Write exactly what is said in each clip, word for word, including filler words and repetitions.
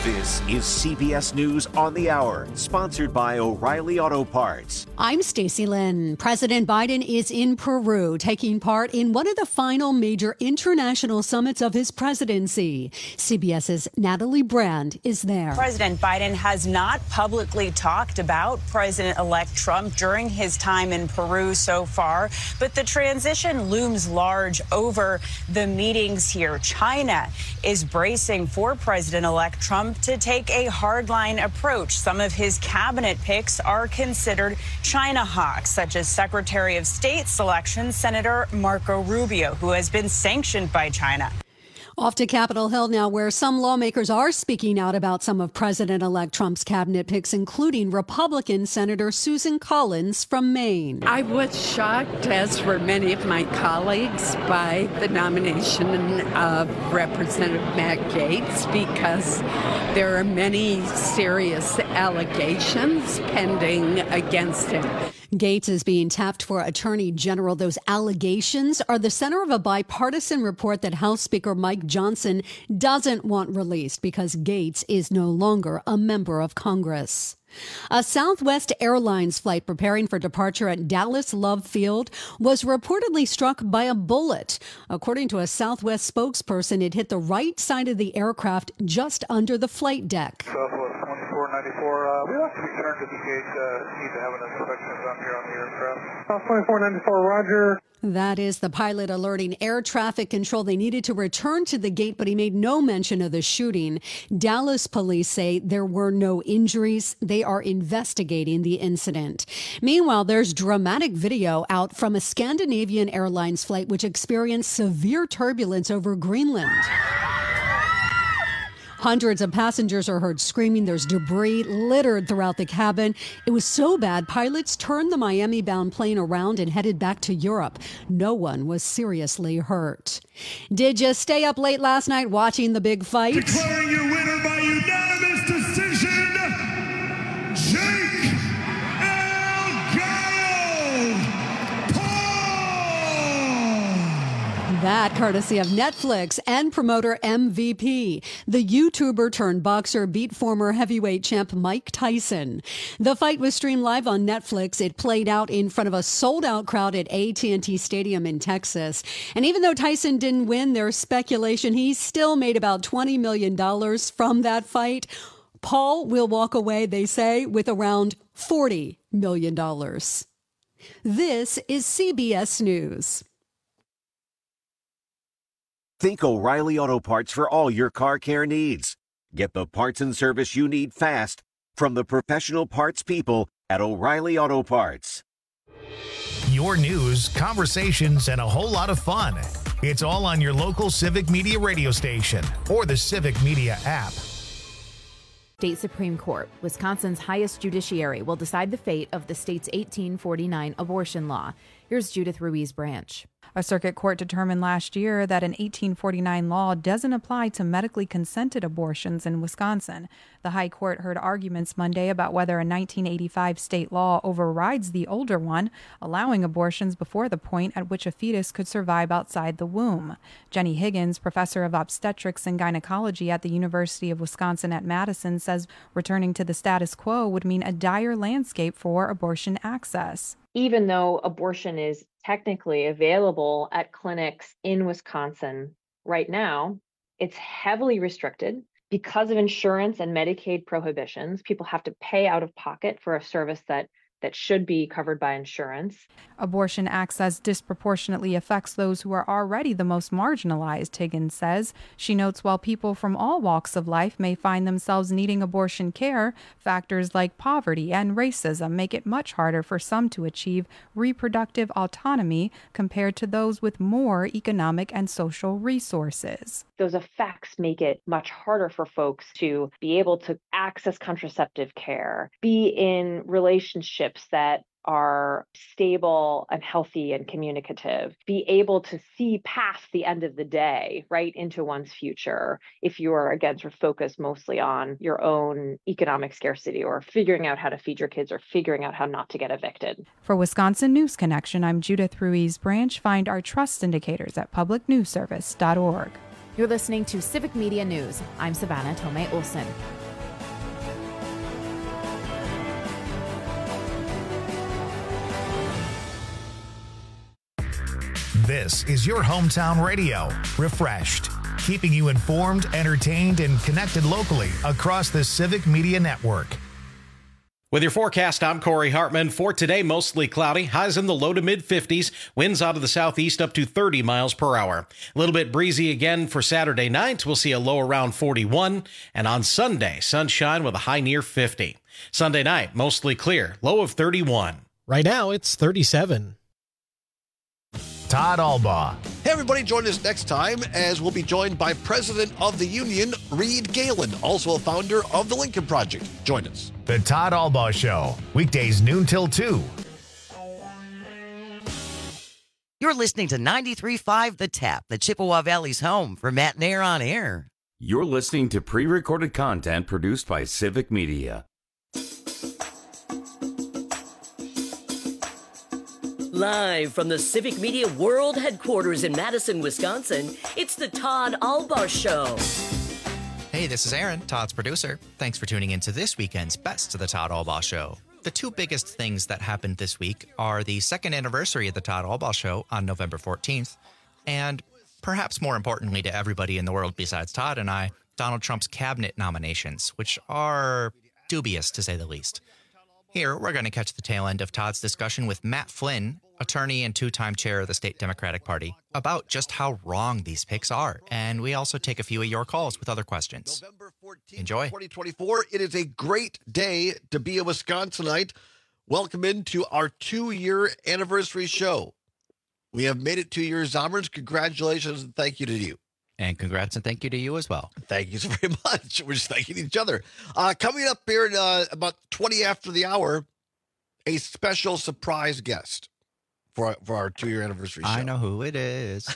This is C B S News on the Hour, sponsored by O'Reilly Auto Parts. I'm Stacey Lynn. President Biden is in Peru, taking part in one of the final major international summits of his presidency. CBS's Natalie Brand is there. President Biden has not publicly talked about President-elect Trump during his time in Peru so far, but the transition looms large over the meetings here. China is bracing for President-elect Trump to take a hardline approach. Some of his cabinet picks are considered China hawks, such as Secretary of State selection Senator Marco Rubio, who has been sanctioned by China. Off to Capitol Hill now, where some lawmakers are speaking out about some of President-elect Trump's cabinet picks, including Republican Senator Susan Collins from Maine. I was shocked, as were many of my colleagues, by the nomination of Representative Matt Gaetz, because there are many serious allegations pending against him. Gaetz is being tapped for Attorney General. Those allegations are the center of a bipartisan report that House Speaker Mike Johnson doesn't want released because Gaetz is no longer a member of Congress. A Southwest Airlines flight preparing for departure at Dallas Love Field was reportedly struck by a bullet. According to a Southwest spokesperson, it hit the right side of the aircraft just under the flight deck. Southwest twenty-four ninety-four, uh, we have to return to the gate, uh, need to have an inspection done here on the aircraft. South twenty-four ninety-four, roger. That is the pilot alerting air traffic control. They needed to return to the gate, but he made no mention of the shooting. Dallas police say there were no injuries. They are investigating the incident. Meanwhile, there's dramatic video out from a Scandinavian Airlines flight which experienced severe turbulence over Greenland. Hundreds of passengers are heard screaming. There's debris littered throughout the cabin. It was so bad, pilots turned the Miami-bound plane around and headed back to Europe. No one was seriously hurt. Did you stay up late last night watching the big fight? Declaring your winner by unanimous decision, Jake Elgato Paul! That courtesy of Netflix and promoter M V P. The YouTuber turned boxer beat former heavyweight champ Mike Tyson. The fight was streamed live on Netflix. It played out in front of a sold-out crowd at A T and T Stadium in Texas. And even though Tyson didn't win, there's speculation he still made about twenty million dollars from that fight. Paul will walk away, they say, with around forty million dollars. This is C B S News. Think O'Reilly Auto Parts for all your car care needs. Get the parts and service you need fast from the professional parts people at O'Reilly Auto Parts. Your news, conversations, and a whole lot of fun. It's all on your local Civic Media radio station or the Civic Media app. State Supreme Court, Wisconsin's highest judiciary, will decide the fate of the state's eighteen forty-nine abortion law. Here's Judith Ruiz Branch. A circuit court determined last year that an eighteen forty-nine law doesn't apply to medically consented abortions in Wisconsin. The High Court heard arguments Monday about whether a nineteen eighty-five state law overrides the older one, allowing abortions before the point at which a fetus could survive outside the womb. Jenny Higgins, professor of obstetrics and gynecology at the University of Wisconsin at Madison, says returning to the status quo would mean a dire landscape for abortion access. Even though abortion is technically available at clinics in Wisconsin right now, it's heavily restricted because of insurance and Medicaid prohibitions. People have to pay out of pocket for a service that that should be covered by insurance. Abortion access disproportionately affects those who are already the most marginalized, Higgins says. She notes while people from all walks of life may find themselves needing abortion care, factors like poverty and racism make it much harder for some to achieve reproductive autonomy compared to those with more economic and social resources. Those effects make it much harder for folks to be able to access contraceptive care, be in relationships that are stable and healthy and communicative, be able to see past the end of the day right into one's future if you are, again, sort of focused mostly on your own economic scarcity or figuring out how to feed your kids or figuring out how not to get evicted. For Wisconsin News Connection, I'm Judith Ruiz Branch. Find our trust indicators at public news service dot org. You're listening to Civic Media News. I'm Savannah Tomei Olson. This is your hometown radio, Refreshed, keeping you informed, entertained, and connected locally across the Civic Media Network. With your forecast, I'm Corey Hartman. For today, mostly cloudy, highs in the low to mid fifties, winds out of the southeast up to thirty miles per hour. A little bit breezy again for Saturday night. We'll see a low around forty-one. And on Sunday, sunshine with a high near fifty. Sunday night, mostly clear, low of thirty-one. Right now, it's thirty-seven. Todd Albaugh. Hey, everybody, join us next time as we'll be joined by President of the Union, Reed Galen, also a founder of the Lincoln Project. Join us. The Todd Albaugh Show, weekdays noon till two. You're listening to ninety-three point five The Tap, the Chippewa Valley's home for Matt Nair on Air. You're listening to pre-recorded content produced by Civic Media. Live from the Civic Media World Headquarters in Madison, Wisconsin, it's the Todd Albaugh Show. Hey, this is Aaron, Todd's producer. Thanks for tuning in to this weekend's Best of the Todd Albaugh Show. The two biggest things that happened this week are the second anniversary of the Todd Albaugh Show on November fourteenth, and perhaps more importantly to everybody in the world besides Todd and I, Donald Trump's cabinet nominations, which are dubious to say the least. Here, we're going to catch the tail end of Todd's discussion with Matt Flynn, attorney and two-time chair of the state Democratic Party, about just how wrong these picks are. And we also take a few of your calls with other questions. November fourteenth, Enjoy. twenty twenty-four. It is a great day to be a Wisconsinite. Welcome into our two-year anniversary show. We have made it two years. Zommers, congratulations and thank you to you. And congrats and thank you to you as well. Thank you so very much. We're just thanking each other. Uh, coming up here in uh, about twenty after the hour, a special surprise guest for our, for our two-year anniversary show. I know who it is.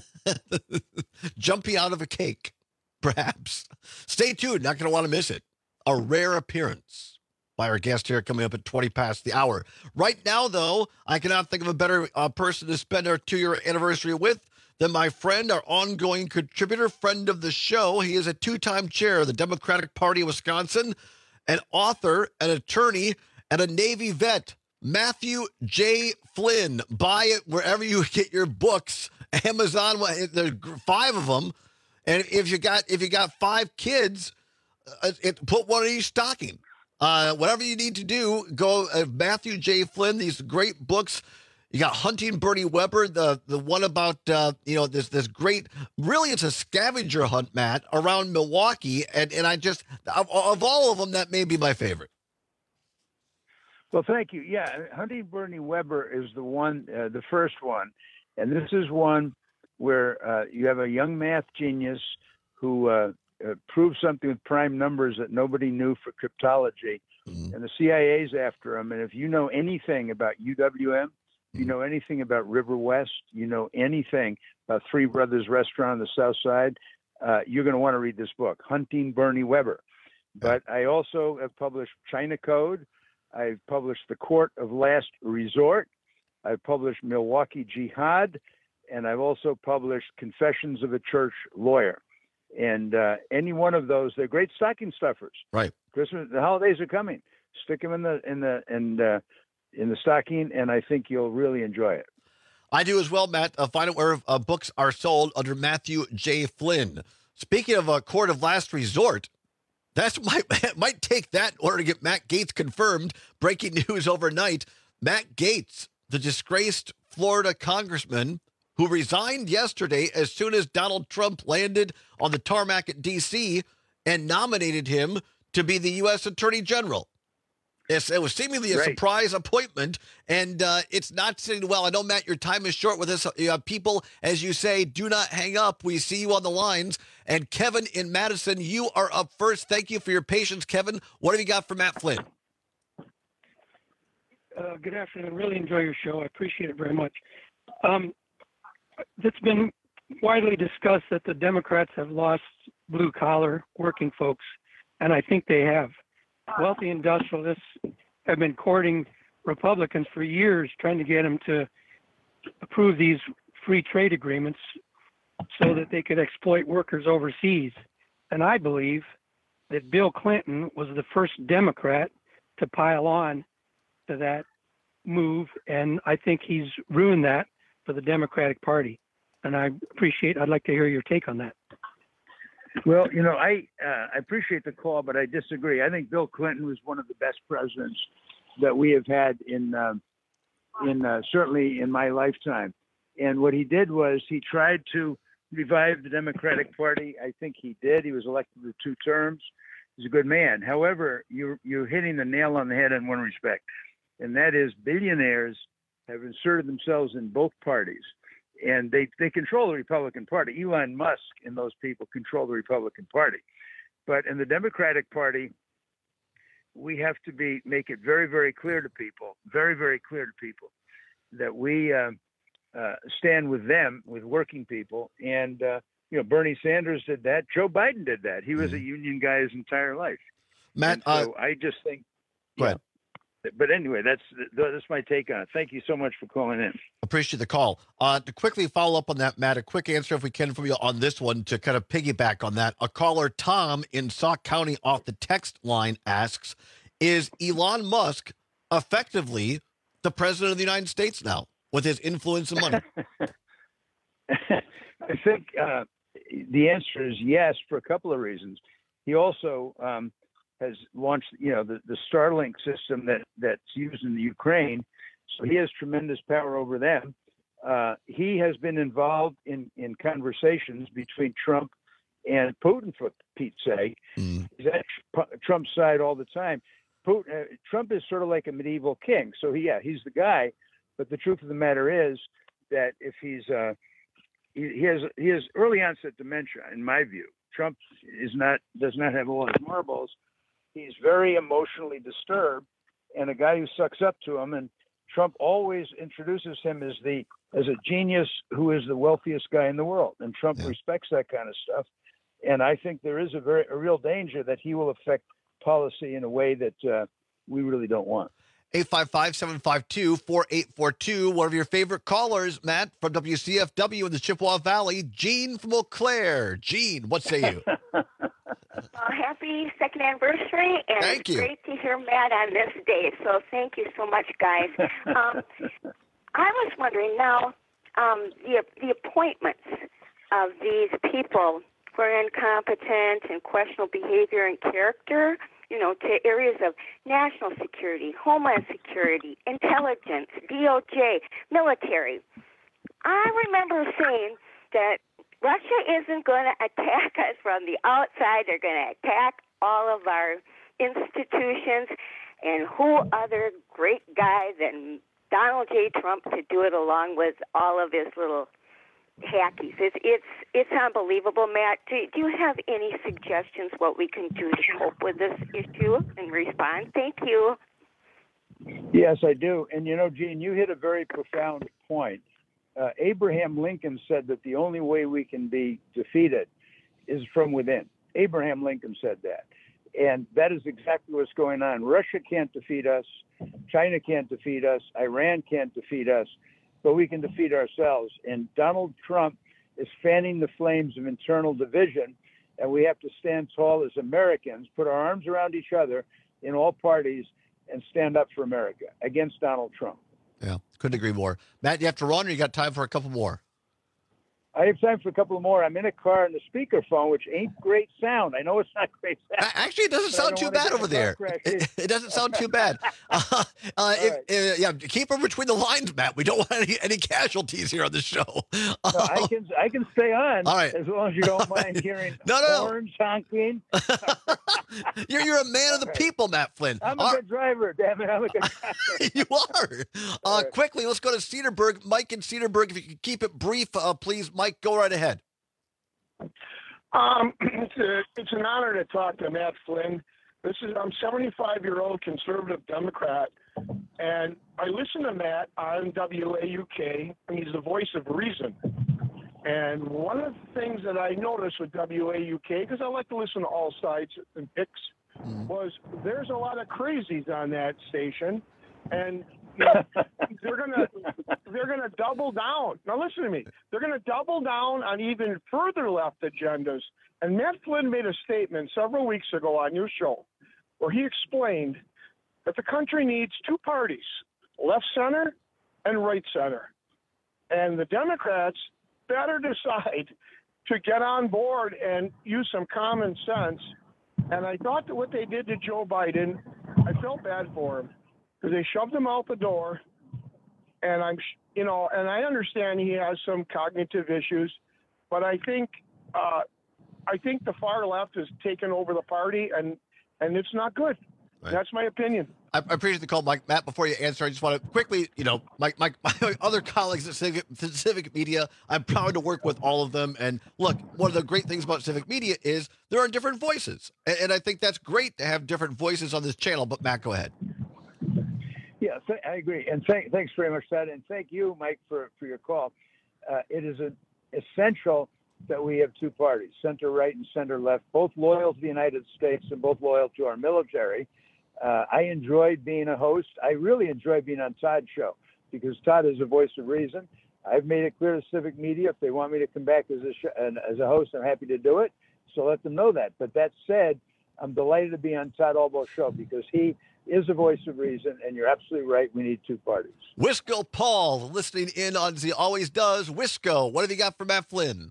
Jumping out of a cake, perhaps. Stay tuned. Not going to want to miss it. A rare appearance by our guest here coming up at twenty past the hour. Right now, though, I cannot think of a better uh, person to spend our two-year anniversary with than my friend, our ongoing contributor, friend of the show. He is a two-time chair of the Democratic Party of Wisconsin, an author, an attorney, and a Navy vet, Matthew J. Flynn. Buy it wherever you get your books. Amazon, there's five of them. And if you got if you got five kids, uh, it, put one in each stocking. Uh, whatever you need to do, go uh, Matthew J. Flynn, these great books. You got Hunting Bernie Weber, the the one about, uh, you know, this this great, really it's a scavenger hunt, Matt, around Milwaukee. And, and I just, of, of all of them, that may be my favorite. Well, thank you. Yeah, Hunting Bernie Weber is the one, uh, the first one. And this is one where uh, you have a young math genius who uh, uh, proved something with prime numbers that nobody knew for cryptology. Mm-hmm. And the C I A's after him. And if you know anything about U W M, you know anything about River West, you know anything about Three Brothers Restaurant on the South Side, uh, you're going to want to read this book, Hunting Bernie Weber. But I also have published China Code. I've published The Court of Last Resort. I've published Milwaukee Jihad. And I've also published Confessions of a Church Lawyer. And uh, any one of those, they're great stocking stuffers. Right. Christmas, the holidays are coming. Stick them in the, in the, and, uh, in the stocking, and I think you'll really enjoy it. I do as well, Matt. Uh, find out where uh, books are sold under Matthew J. Flynn. Speaking of a court of last resort, that's might might take that in order to get Matt Gaetz confirmed. Breaking news overnight: Matt Gaetz, the disgraced Florida congressman who resigned yesterday as soon as Donald Trump landed on the tarmac at D C and nominated him to be the U S Attorney General. It's, it was seemingly a right. surprise appointment, and uh, it's not sitting well. I know, Matt, your time is short with us. You have people, as you say, do not hang up. We see you on the lines. And Kevin in Madison, you are up first. Thank you for your patience, Kevin. What have you got for Matt Flynn? Uh, good afternoon. Really enjoy your show. I appreciate it very much. Um, it's been widely discussed that the Democrats have lost blue-collar working folks, and I think they have. Wealthy industrialists have been courting Republicans for years, trying to get them to approve these free trade agreements so that they could exploit workers overseas. And I believe that Bill Clinton was the first Democrat to pile on to that move, and I think he's ruined that for the Democratic Party. And I appreciate, I'd like to hear your take on that. Well, you know, I uh, I appreciate the call, but I disagree. I think Bill Clinton was one of the best presidents that we have had in uh, in uh, certainly in my lifetime. And what he did was he tried to revive the Democratic Party. I think he did. He was elected to two terms. He's a good man. However, you're you're hitting the nail on the head in one respect, and that is billionaires have inserted themselves in both parties. And they, they control the Republican Party. Elon Musk and those people control the Republican Party. But in the Democratic Party, we have to be make it very, very clear to people, very, very clear to people that we uh, uh, stand with them, with working people. And, uh, you know, Bernie Sanders did that. Joe Biden did that. He was mm-hmm. a union guy his entire life. Matt, and so uh, I just think, go ahead. But anyway, that's that's my take on it. Thank you so much for calling in. Appreciate the call. Uh, to quickly follow up on that, Matt, a quick answer if we can from you on this one to kind of piggyback on that. A caller, Tom, in Sauk County off the text line asks, is Elon Musk effectively the president of the United States now with his influence and money? I think uh, the answer is yes for a couple of reasons. He also um, has launched, you know, the, the Starlink system that, that's used in the Ukraine. So he has tremendous power over them. Uh, he has been involved in, in conversations between Trump and Putin, for Pete's sake. Mm. He's at Trump's side all the time. Putin, uh, Trump is sort of like a medieval king. So, he, yeah, he's the guy. But the truth of the matter is that if he's, uh, he, he has he has early onset dementia, in my view. Trump is not does not have all his marbles. He's very emotionally disturbed, and a guy who sucks up to him. And Trump always introduces him as the as a genius who is the wealthiest guy in the world, and Trump yeah. respects that kind of stuff. And I think there is a very a real danger that he will affect policy in a way that uh, we really don't want. eight five five, seven five two, four eight four two. One of your favorite callers, Matt, from W C F W in the Chippewa Valley, Gene from Eau Claire. Gene, what say you? Uh, happy second anniversary, and thank it's you. Great to hear Matt on this day. So thank you so much, guys. Um, I was wondering now, um, the the appointments of these people who are incompetent and questionable behavior and character, you know, to areas of national security, homeland security, intelligence, D O J, military. I remember saying that Russia isn't going to attack us from the outside. They're going to attack all of our institutions. And who other great guy than Donald J. Trump to do it along with all of his little hackies? It's it's, it's unbelievable, Matt. Do, do you have any suggestions what we can do to cope with this issue and respond? Thank you. Yes, I do. And, you know, Gene, you hit a very profound point. Uh, Abraham Lincoln said that the only way we can be defeated is from within. Abraham Lincoln said that. And that is exactly what's going on. Russia can't defeat us. China can't defeat us. Iran can't defeat us. But we can defeat ourselves. And Donald Trump is fanning the flames of internal division. And we have to stand tall as Americans, put our arms around each other in all parties, and stand up for America against Donald Trump. Yeah, couldn't agree more. Matt, you have to run, or you got time for a couple more? I have time for a couple more. I'm in a car on the speakerphone, which ain't great sound. I know it's not great sound. Actually, it doesn't sound too bad over there. It, it doesn't sound too bad. Uh, uh, if, right. uh, yeah, keep them between the lines, Matt. We don't want any, any casualties here on the show. Uh, no, I can I can stay on. All right. As long as you don't mind hearing no, no, horns honking. you're you're a man of the right. people, Matt Flynn. I'm a All good driver. Damn it, I'm a good driver. You are. Uh, right. Quickly, let's go to Cedarburg. Mike in Cedarburg. If you could keep it brief, uh, please, Mike. Mike, go right ahead. Um, it's, a, it's an honor to talk to Matt Flynn. This is I'm seventy-five-year-old conservative Democrat, and I listen to Matt on W A U K, and he's the voice of reason. And one of the things that I noticed with W A U K, because I like to listen to all sides and picks, was there's a lot of crazies on that station, and they're gonna they're gonna double down. Now listen to me. They're gonna double down on even further left agendas. And Matt Flynn made a statement several weeks ago on your show where he explained that the country needs two parties, left center and right center. And the Democrats better decide to get on board and use some common sense. And I thought that what they did to Joe Biden, I felt bad for him because they shoved him out the door. And I'm, you know, and I understand he has some cognitive issues, but I think, uh, I think the far left has taken over the party, and and it's not good. Right. That's my opinion. I appreciate the call, Mike. Matt, before you answer, I just want to quickly, you know, my, my, my other colleagues at Civic, Civic Media, I'm proud to work with all of them. And look, one of the great things about Civic Media is there are different voices. And, and I think that's great to have different voices on this channel. But Matt, go ahead. Yeah, th- I agree. And th- thanks very much for that. And thank you, Mike, for, for your call. Uh, it is a, essential that we have two parties, center right and center left, both loyal to the United States and both loyal to our military. Uh, I enjoyed being a host. I really enjoy being on Todd's show because Todd is a voice of reason. I've made it clear to Civic Media if they want me to come back as a sh- as a host, I'm happy to do it. So let them know that. But that said, I'm delighted to be on Todd Albaugh show because he is a voice of reason, and you're absolutely right. We need two parties. Wisco Paul listening in on, as he always does. Wisco, what have you got for Matt Flynn?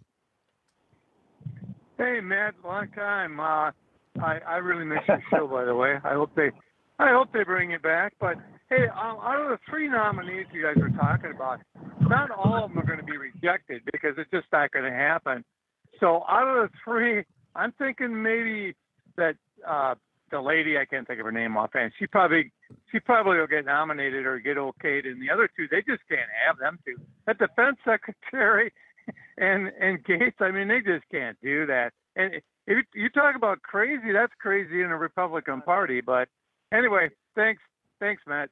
Hey, Matt, long time. Uh, I, I really miss your show, by the way. I hope they, I hope they bring it back. But hey, um, out of the three nominees you guys were talking about, not all of them are going to be rejected because it's just not going to happen. So out of the three, I'm thinking maybe that uh, the lady, I can't think of her name offhand. She probably, she probably will get nominated or get okayed. And the other two, they just can't have them two. That defense secretary and and Gates, I mean, they just can't do that. And if you talk about crazy, that's crazy in the Republican Party. But anyway, thanks, thanks, Matt.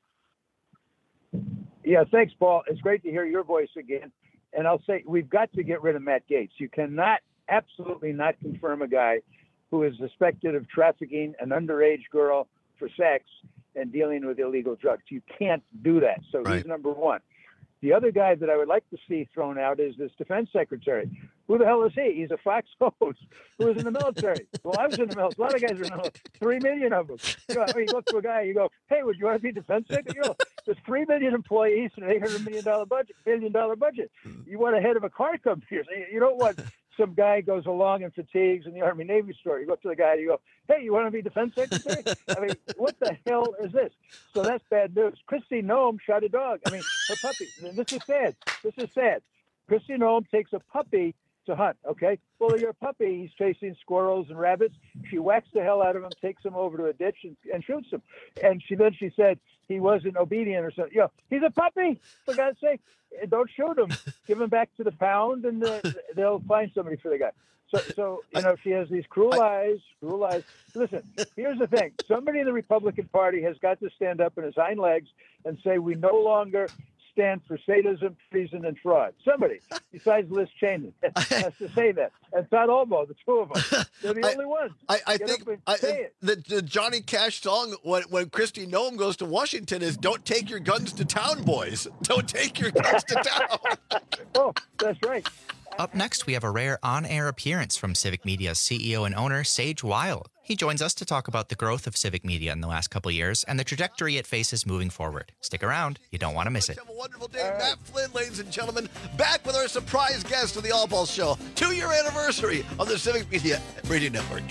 Yeah, thanks, Paul. It's great to hear your voice again. And I'll say we've got to get rid of Matt Gaetz. You cannot, absolutely not confirm a guy who is suspected of trafficking an underage girl for sex and dealing with illegal drugs. You can't do that. So right. He's number one. The other guy that I would like to see thrown out is this defense secretary. Who the hell is he? He's a Fox host who was in the military. Well, I was in the military. A lot of guys are in the military. Three million of them. You know, I mean, you look to a guy, you go, hey, would you want to be defense secretary? You know, there's three million employees and an eight hundred million dollars budget, billion dollar budget. You want a head of a car company. You don't want some guy goes along and fatigues in the Army Navy store. You go up to the guy and you go, hey, you want to be defense secretary? I mean, what the hell is this? So that's bad news. Kristi Noem shot a dog. I mean, her puppy. And this is sad. This is sad. Kristi Noem takes a puppy to hunt, okay? Well, your puppy, he's chasing squirrels and rabbits. She whacks the hell out of him, takes him over to a ditch and, and shoots him. And she then she said he wasn't obedient or something. You know, he's a puppy, for God's sake. Don't shoot him. Give him back to the pound, and uh, they'll find somebody for the guy. So, so you know, she has these cruel eyes, cruel eyes. Listen, here's the thing. Somebody in the Republican Party has got to stand up on his hind legs and say we no longer stand for sadism, treason, and fraud. Somebody besides Liz Cheney has to say that. And Todd Albaugh, the two of them, they're the I, only ones. I, I think I, it. the, the Johnny Cash song when, when Kristi Noem goes to Washington is "Don't take your guns to town, boys. Don't take your guns to town." Oh, that's right. Up next, we have a rare on-air appearance from Civic Media's C E O and owner, Sage Weil. He joins us to talk about the growth of Civic Media in the last couple of years and the trajectory it faces moving forward. Stick around. You don't want to miss it. Have a wonderful day. Right. Matt Flynn, ladies and gentlemen, back with our surprise guest of the Albaugh Show. Two-year anniversary of the Civic Media Radio Network.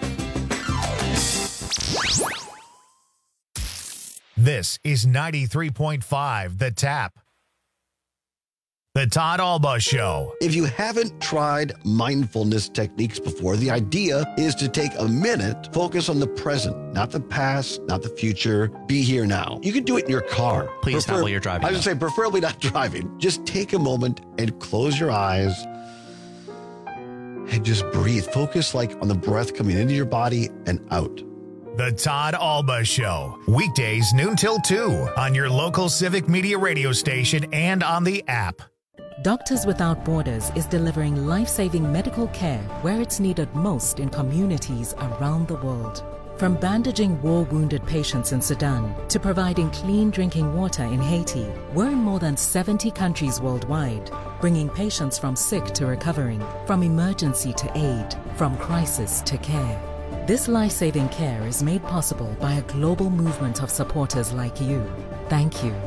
This is ninety-three point five The Tap. The Todd Albaugh Show. If you haven't tried mindfulness techniques before, the idea is to take a minute, focus on the present, not the past, not the future. Be here now. You can do it in your car. Please Prefer- not while you're driving. I would say preferably not driving. Just take a moment and close your eyes and just breathe. Focus like on the breath coming into your body and out. The Todd Albaugh Show. Weekdays noon till two on your local Civic Media radio station and on the app. Doctors Without Borders is delivering life-saving medical care where it's needed most in communities around the world. From bandaging war-wounded patients in Sudan to providing clean drinking water in Haiti, we're in more than seventy countries worldwide, bringing patients from sick to recovering, from emergency to aid, from crisis to care. This life-saving care is made possible by a global movement of supporters like you. Thank you.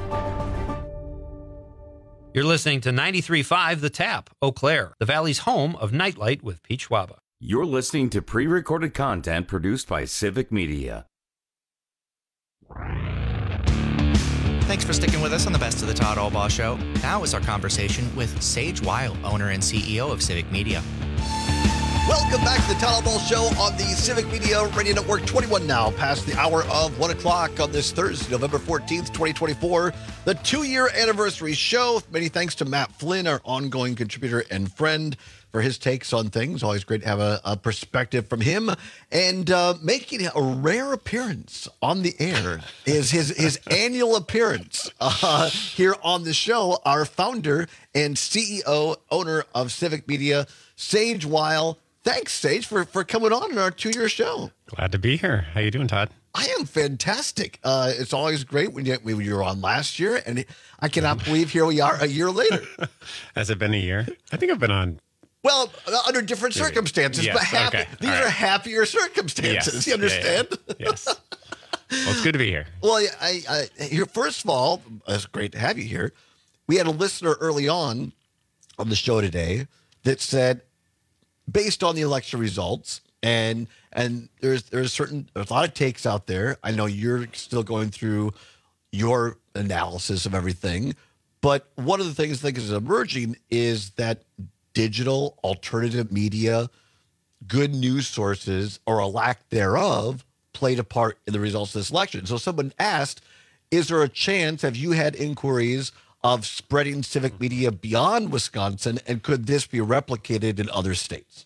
You're listening to ninety-three point five The Tap, Eau Claire, the Valley's home of Nightlight with Pete Schwaba. You're listening to pre-recorded content produced by Civic Media. Thanks for sticking with us on the Best of the Todd Albaugh Show. Now is our conversation with Sage Weil, owner and C E O of Civic Media. Welcome back to the Todd Albaugh Show on the Civic Media Radio Network. twenty-one now, past the hour of one o'clock on this Thursday, November fourteenth, twenty twenty-four. The two-year anniversary show. Many thanks to Matt Flynn, our ongoing contributor and friend, for his takes on things. Always great to have a, a perspective from him. And uh, making a rare appearance on the air is his, his annual appearance uh, here on the show, our founder and C E O, owner of Civic Media, Sage Weil. Thanks, Sage, for, for coming on in our two-year show. Glad to be here. How you doing, Todd? I am fantastic. Uh, it's always great when you, when you were on last year, and I cannot believe here we are a year later. Has it been a year? I think I've been on. Well, under different circumstances, yes, but happy, okay. these All are right. happier circumstances. Yes. You understand? Yeah, yeah. Yes. Well, it's good to be here. Well, I, I, here, first of all, it's great to have you here. We had a listener early on on the show today that said, based on the election results, and and there's there's certain there's a lot of takes out there. I know you're still going through your analysis of everything, but one of the things I think is emerging is that digital alternative media, good news sources, or a lack thereof, played a part in the results of this election. So someone asked, is there a chance, have you had inquiries of spreading Civic Media beyond Wisconsin, and could this be replicated in other states?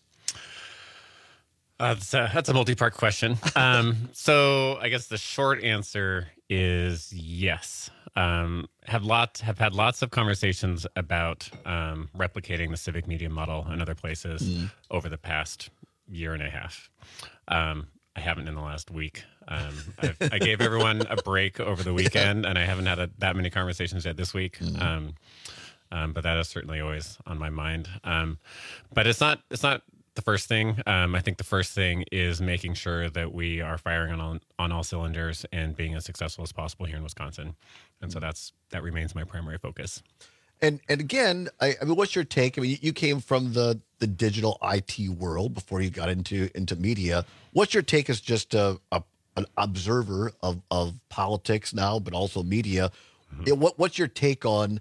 Uh, that's, a, that's a multi-part question. Um, so I guess the short answer is yes. Um, have lots have had lots of conversations about um, replicating the Civic Media model in other places mm. over the past year and a half. Um, I haven't in the last week. Um, I've, I gave everyone a break over the weekend, and I haven't had a, that many conversations yet this week. Mm. Um, um, but that is certainly always on my mind. Um, but it's not it's not the first thing. Um, I think the first thing is making sure that we are firing on all, on all cylinders and being as successful as possible here in Wisconsin. And so that's that remains my primary focus. And and again, I, I mean, what's your take? I mean, you came from the the digital I T world before you got into into media. What's your take as just a, a an observer of, of politics now, but also media? Mm-hmm. It, what what's your take on?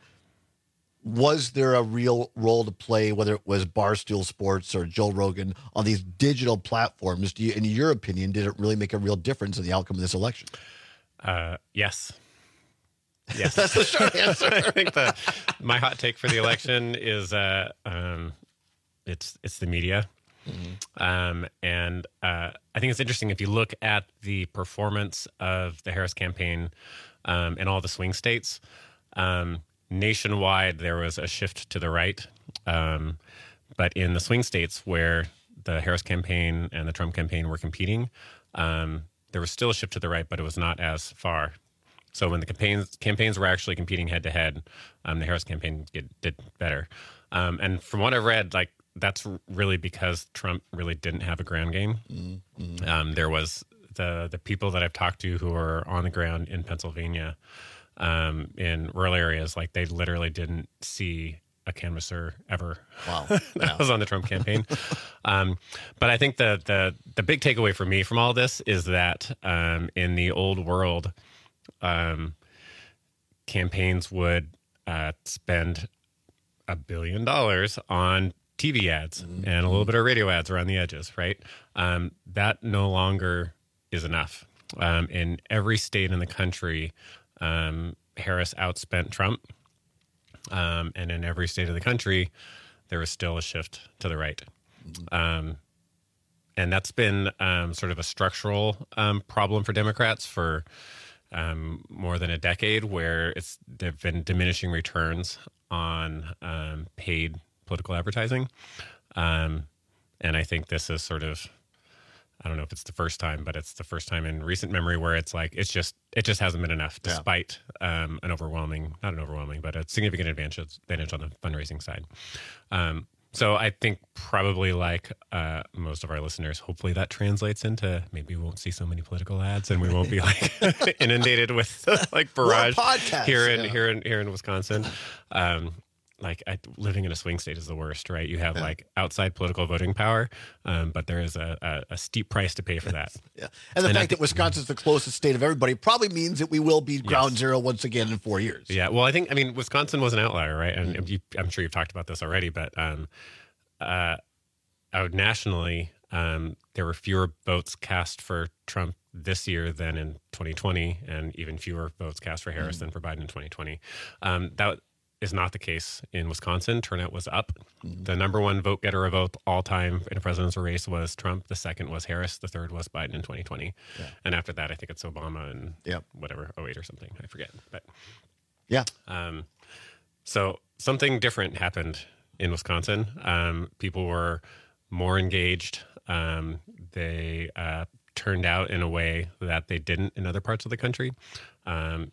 Was there a real role to play, whether it was Barstool Sports or Joe Rogan, on these digital platforms? Do you, in your opinion, did it really make a real difference in the outcome of this election? Uh, yes. Yes. That's the short answer. I think the, my hot take for the election is uh, um, it's it's the media. Mm-hmm. Um, and uh, I think it's interesting if you look at the performance of the Harris campaign um, in all the swing states. Um, Nationwide, there was a shift to the right. Um, but in the swing states where the Harris campaign and the Trump campaign were competing, um, there was still a shift to the right, but it was not as far. So when the campaigns campaigns were actually competing head to head, um, the Harris campaign did, did better. Um, and from what I've read, like that's really because Trump really didn't have a ground game. Mm-hmm. Um, there was the the people that I've talked to who are on the ground in Pennsylvania. Um, in rural areas, like they literally didn't see a canvasser ever. Wow, that yeah. was on the Trump campaign. um, but I think the the the big takeaway for me from all this is that um, in the old world, um, campaigns would uh, spend a billion dollars on T V ads mm-hmm. and a little bit of radio ads around the edges, right? Um, that no longer is enough. Um, in every state in the country, Um, Harris outspent Trump, um, and in every state of the country, there was still a shift to the right. Mm-hmm. Um, and that's been um, sort of a structural um, problem for Democrats for um, more than a decade, where it's there've been diminishing returns on um, paid political advertising. Um, and I think this is sort of I don't know if it's the first time, but it's the first time in recent memory where it's like it's just it just hasn't been enough, despite yeah. um, an overwhelming, not an overwhelming, but a significant advantage advantage on the fundraising side. Um, so I think probably like uh, most of our listeners, hopefully that translates into maybe we won't see so many political ads and we won't be like inundated with like barrage here in yeah. here in here in Wisconsin. Um, Like I, living in a swing state is the worst, right? You have yeah. like outside political voting power, um, but there is a, a, a steep price to pay for that. yeah, and the and fact that Wisconsin's the closest state of everybody probably means that we will be ground yes. zero once again in four years. Yeah, well, I think I mean Wisconsin was an outlier, right? And mm-hmm. you, I'm sure you've talked about this already, but um, uh, out nationally, um, there were fewer votes cast for Trump this year than in twenty twenty, and even fewer votes cast for Harris mm-hmm. than for Biden in twenty twenty. Um, that is not the case in Wisconsin. Turnout was up. Mm-hmm. The number one vote getter of all time in a presidential race was Trump. The second was Harris. The third was Biden in twenty twenty. Yeah. And after that, I think it's Obama and yep. whatever, oh eight or something. I forget. But yeah. Um, so something different happened in Wisconsin. Um, people were more engaged. Um, they uh, turned out in a way that they didn't in other parts of the country. Um,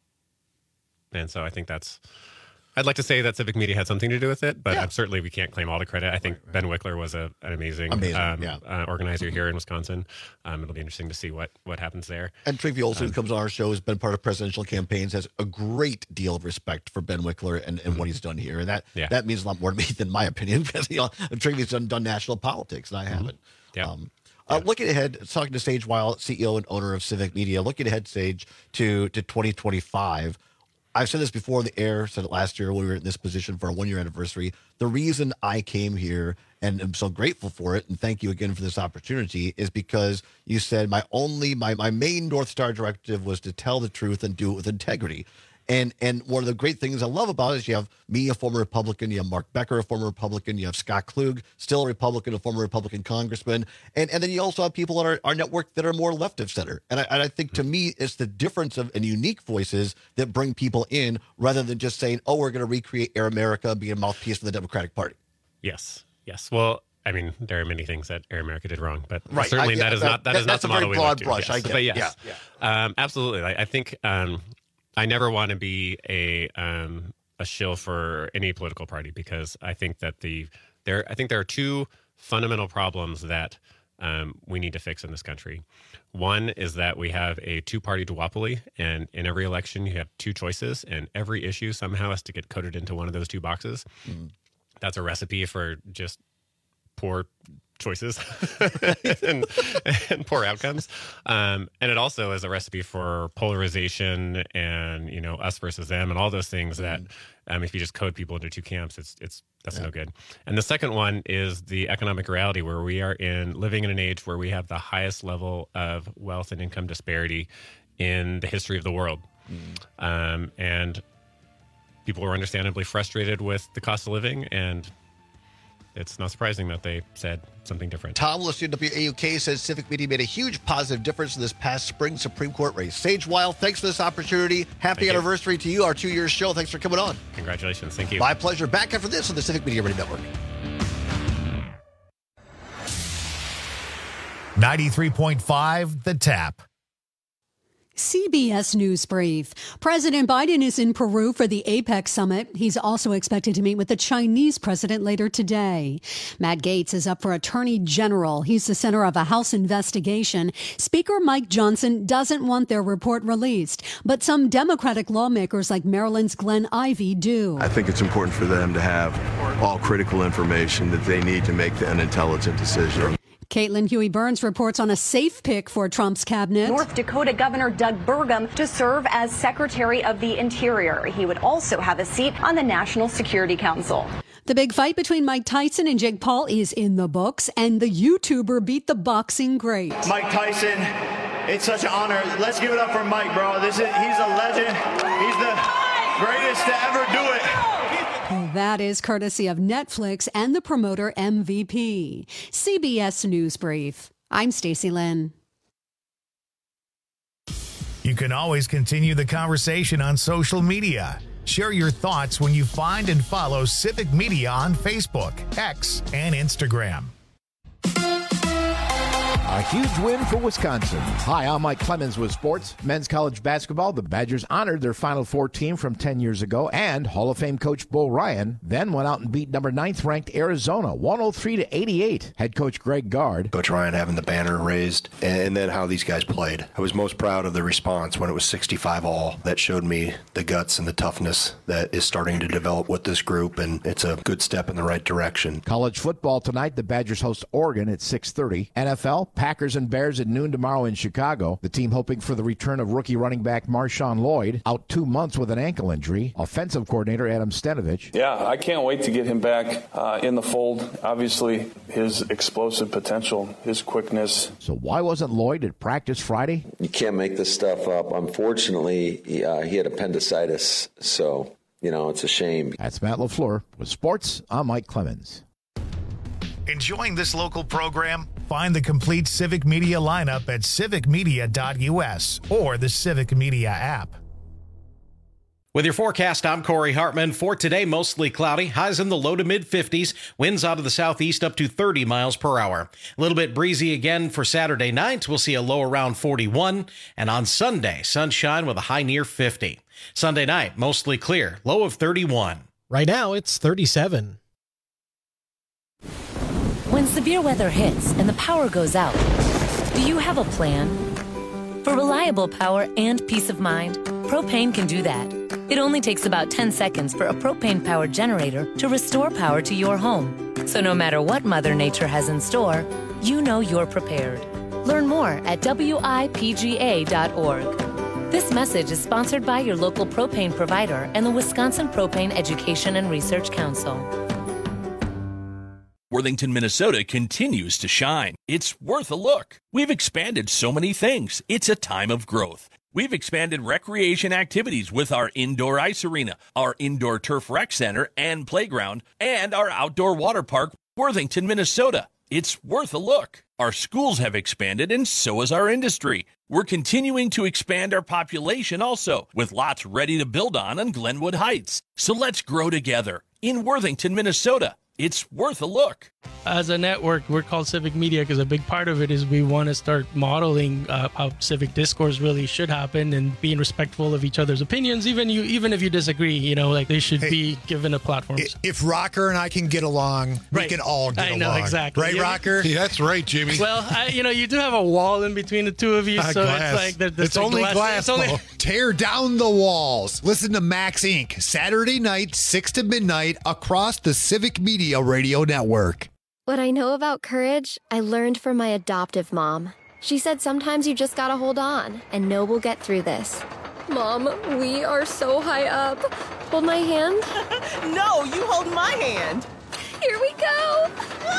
and so I think that's... I'd like to say that Civic Media had something to do with it, but yeah. certainly we can't claim all the credit. I think right, right. Ben Wickler was a, an amazing, amazing um, yeah. uh, organizer here in Wisconsin. Um, it'll be interesting to see what, what happens there. And Tracy Olson, um, who comes on our show, has been part of presidential campaigns, has a great deal of respect for Ben Wickler and, and mm-hmm. what he's done here. And that yeah. that means a lot more to me than my opinion, because you know, Tracy's done, done national politics, and I haven't. Mm-hmm. Yeah. Um, Uh, looking ahead, talking to Sage Weil, C E O and owner of Civic Media, looking ahead, Sage, to, to twenty twenty-five. I've said this before on the air, said it last year when we were in this position for our one-year anniversary. The reason I came here, and I'm so grateful for it, and thank you again for this opportunity, is because you said my only, my, my main North Star directive was to tell the truth and do it with integrity. And and one of the great things I love about it is you have me, a former Republican, you have Mark Becker, a former Republican, you have Scott Klug, still a Republican, a former Republican congressman, and, and then you also have people on our, our network that are more left of center. And I, and I think to me, it's the difference of and unique voices that bring people in rather than just saying, oh, we're going to recreate Air America, be a mouthpiece for the Democratic Party. Yes, yes. Well, I mean, there are many things that Air America did wrong, but right. certainly I, yeah, that is that, not that, that is not the model we look to. Brush, yes. I get But yes, yeah, yeah. Um, absolutely. I, I think um, I never want to be a um, a shill for any political party, because I think that the there I think there are two fundamental problems that um, we need to fix in this country. One is that we have a two-party duopoly, and in every election you have two choices, and every issue somehow has to get coded into one of those two boxes. Mm. That's a recipe for just poor choices and, and poor outcomes. Um, and it also is a recipe for polarization and, you know, us versus them and all those things that um, if you just code people into two camps, it's, it's, that's yeah. no good. And the second one is the economic reality, where we are in living in an age where we have the highest level of wealth and income disparity in the history of the world. Mm. Um, and people are understandably frustrated with the cost of living, and it's not surprising that they said something different. Tom, listening to W A U K, says Civic Media made a huge positive difference in this past spring Supreme Court race. Sage Weil, thanks for this opportunity. Happy Thank anniversary you. to you, our two-year show. Thanks for coming on. Congratulations. Thank you. My pleasure. Back after this on the Civic Media Radio Network. ninety-three point five The Tap. C B S News Brief. President Biden is in Peru for the APEC summit. He's also expected to meet with the Chinese president later today. Matt Gaetz is up for Attorney General. He's the center of a House investigation. Speaker Mike Johnson doesn't want their report released, but some Democratic lawmakers like Maryland's Glenn Ivey do. I think it's important for them to have all critical information that they need to make an intelligent decision. Caitlin Huey-Burns reports on a safe pick for Trump's cabinet. North Dakota Governor Doug Burgum to serve as Secretary of the Interior. He would also have a seat on the National Security Council. The big fight between Mike Tyson and Jake Paul is in the books, and the YouTuber beat the boxing great. Mike Tyson, it's such an honor. Let's give it up for Mike, bro. This is he's a legend. He's the greatest to ever do it. That is courtesy of Netflix and the promoter M V P. C B S News Brief. I'm Stacey Lynn. You can always continue the conversation on social media. Share your thoughts when you find and follow Civic Media on Facebook, X, and Instagram. All A huge win for Wisconsin. Hi, I'm Mike Clemens with sports. Men's college basketball, the Badgers honored their Final Four team from ten years ago, and Hall of Fame coach Bo Ryan then went out and beat number ninth ranked Arizona, one oh three to eighty-eight. Head coach Greg Gard. Coach Ryan having the banner raised, and then how these guys played. I was most proud of the response when it was sixty-five all. That showed me the guts and the toughness that is starting to develop with this group, and it's a good step in the right direction. College football tonight, the Badgers host Oregon at six thirty. N F L, Packers and Bears at noon tomorrow in Chicago. The team hoping for the return of rookie running back Marshawn Lloyd, out two months with an ankle injury. Offensive coordinator Adam Stenovich. Yeah, I can't wait to get him back uh, in the fold. Obviously, his explosive potential, his quickness. So why wasn't Lloyd at practice Friday? You can't make this stuff up. Unfortunately, he, uh, he had appendicitis, so, you know, it's a shame. That's Matt LaFleur. With sports, I'm Mike Clemens. Enjoying this local program? Find the complete Civic Media lineup at civic media dot u s or the Civic Media app. With your forecast, I'm Corey Hartman. For today, mostly cloudy, highs in the low to mid fifties, winds out of the southeast up to thirty miles per hour. A little bit breezy again for Saturday night. We'll see a low around forty-one. And on Sunday, sunshine with a high near fifty. Sunday night, mostly clear, low of thirty-one. Right now, it's thirty-seven. When severe weather hits and the power goes out, do you have a plan? For reliable power and peace of mind, Propane can do that. It only takes about ten seconds for a propane-powered generator to restore power to your home. So no matter what Mother Nature has in store, you know you're prepared. Learn more at W I P G A dot org. This message is sponsored by your local propane provider and the Wisconsin Propane Education and Research Council. Worthington, Minnesota continues to shine. It's worth a look. We've expanded so many things. It's a time of growth. We've expanded recreation activities with our indoor ice arena, our indoor turf rec center and playground, and our outdoor water park, Worthington, Minnesota. It's worth a look. Our schools have expanded, and so has our industry. We're continuing to expand our population also, with lots ready to build on on Glenwood Heights. So let's grow together in Worthington, Minnesota. It's worth a look. As a network, we're called Civic Media because a big part of it is we want to start modeling uh, how civic discourse really should happen and being respectful of each other's opinions. Even you, even if you disagree, you know, like they should hey, be given a platform. If Rocker and I can get along, right. we can all get I along. know, exactly. Right, yeah. Rocker? Yeah, that's right, Jimmy. Well, I, you know, you do have a wall in between the two of you, uh, so glass. it's like there, there's it's like only glass. glass. It's only... Tear down the walls. Listen to Max Incorporated. Saturday night, six to midnight, across the Civic Media Radio Network. What I know about courage, I learned from my adoptive mom. She said sometimes you just gotta hold on and know we'll get through this. Mom, we are so high up. Hold my hand. No, you hold my hand. Here we go.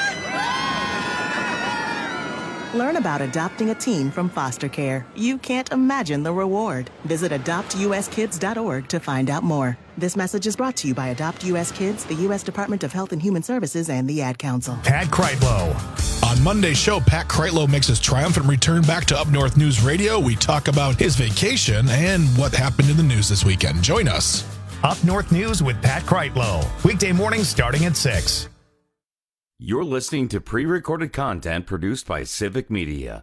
Learn about adopting a teen from foster care. You can't imagine the reward. Visit adopt u s kids dot org to find out more. This message is brought to you by Adopt U S Kids, the U S Department of Health and Human Services, and the Ad Council. Pat Kreitlow. On Monday's show, Pat Kreitlow makes his triumphant return back to Up North News Radio. We talk about his vacation and what happened in the news this weekend. Join us. Up North News with Pat Kreitlow. Weekday mornings starting at six. You're listening to pre-recorded content produced by Civic Media.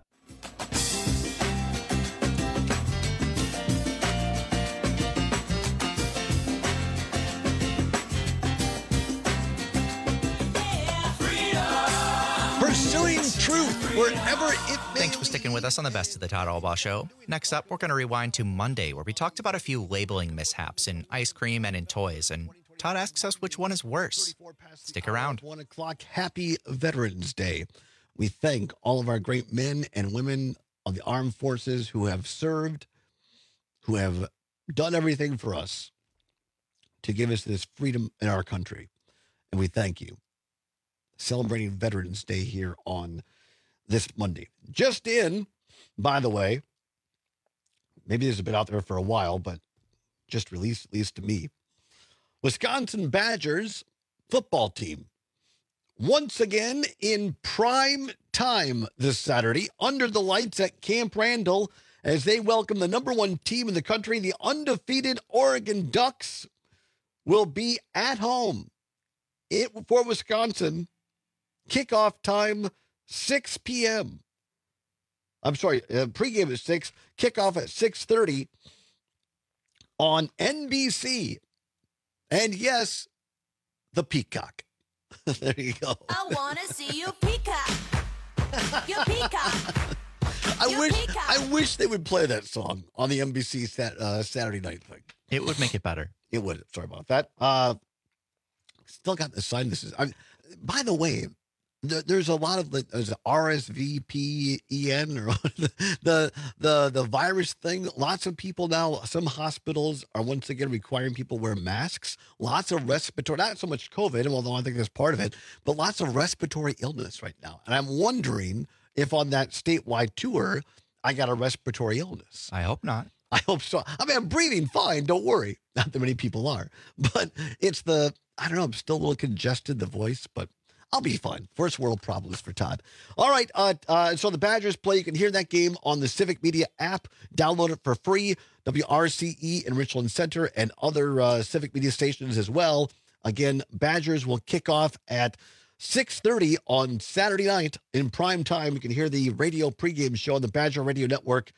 Pursuing truth wherever it may Thanks for sticking with us on the Best of the Todd Albaugh Show. Next up, we're going to rewind to Monday, where we talked about a few labeling mishaps in ice cream and in toys, and Todd asks us which one is worse. Stick around. One o'clock. Happy Veterans Day. We thank all of our great men and women of the armed forces who have served, who have done everything for us to give us this freedom in our country. And we thank you. Celebrating Veterans Day here on this Monday. Just in, by the way, maybe this has been out there for a while, but just released, at least to me. Wisconsin Badgers football team once again in prime time this Saturday under the lights at Camp Randall as they welcome the number one team in the country. The undefeated Oregon Ducks will be at home it, for Wisconsin. Kickoff time, six p.m. I'm sorry, uh, pregame at six, kickoff at six thirty on N B C. And yes, the Peacock. There you go. I want to see you peacock. You peacock. I You wish peacock. I wish they would play that song on the N B C sat, uh, Saturday night thing. It would make it better. It would. Sorry about that. Uh, still got the sign. This is. I, by the way, there, there's a lot of like, there's R S V P E N or the the the virus thing. Lots of people now. Some hospitals are once again requiring people wear masks. Lots of respiratory, not so much COVID, although I think that's part of it, but lots of respiratory illness right now. And I'm wondering if on that statewide tour, I got a respiratory illness. I hope not. I hope so. I mean, I'm breathing fine. Don't worry. Not that many people are. But it's the, I don't know, I'm still a little congested, the voice, but I'll be fine. First world problems for Todd. All right. Uh, uh, so the Badgers play. You can hear that game on the Civic Media app. Download it for free. W R C E in Richland Center and other uh, Civic Media stations as well. Again, Badgers will kick off at six thirty on Saturday night in prime time. You can hear the radio pregame show on the Badger Radio Network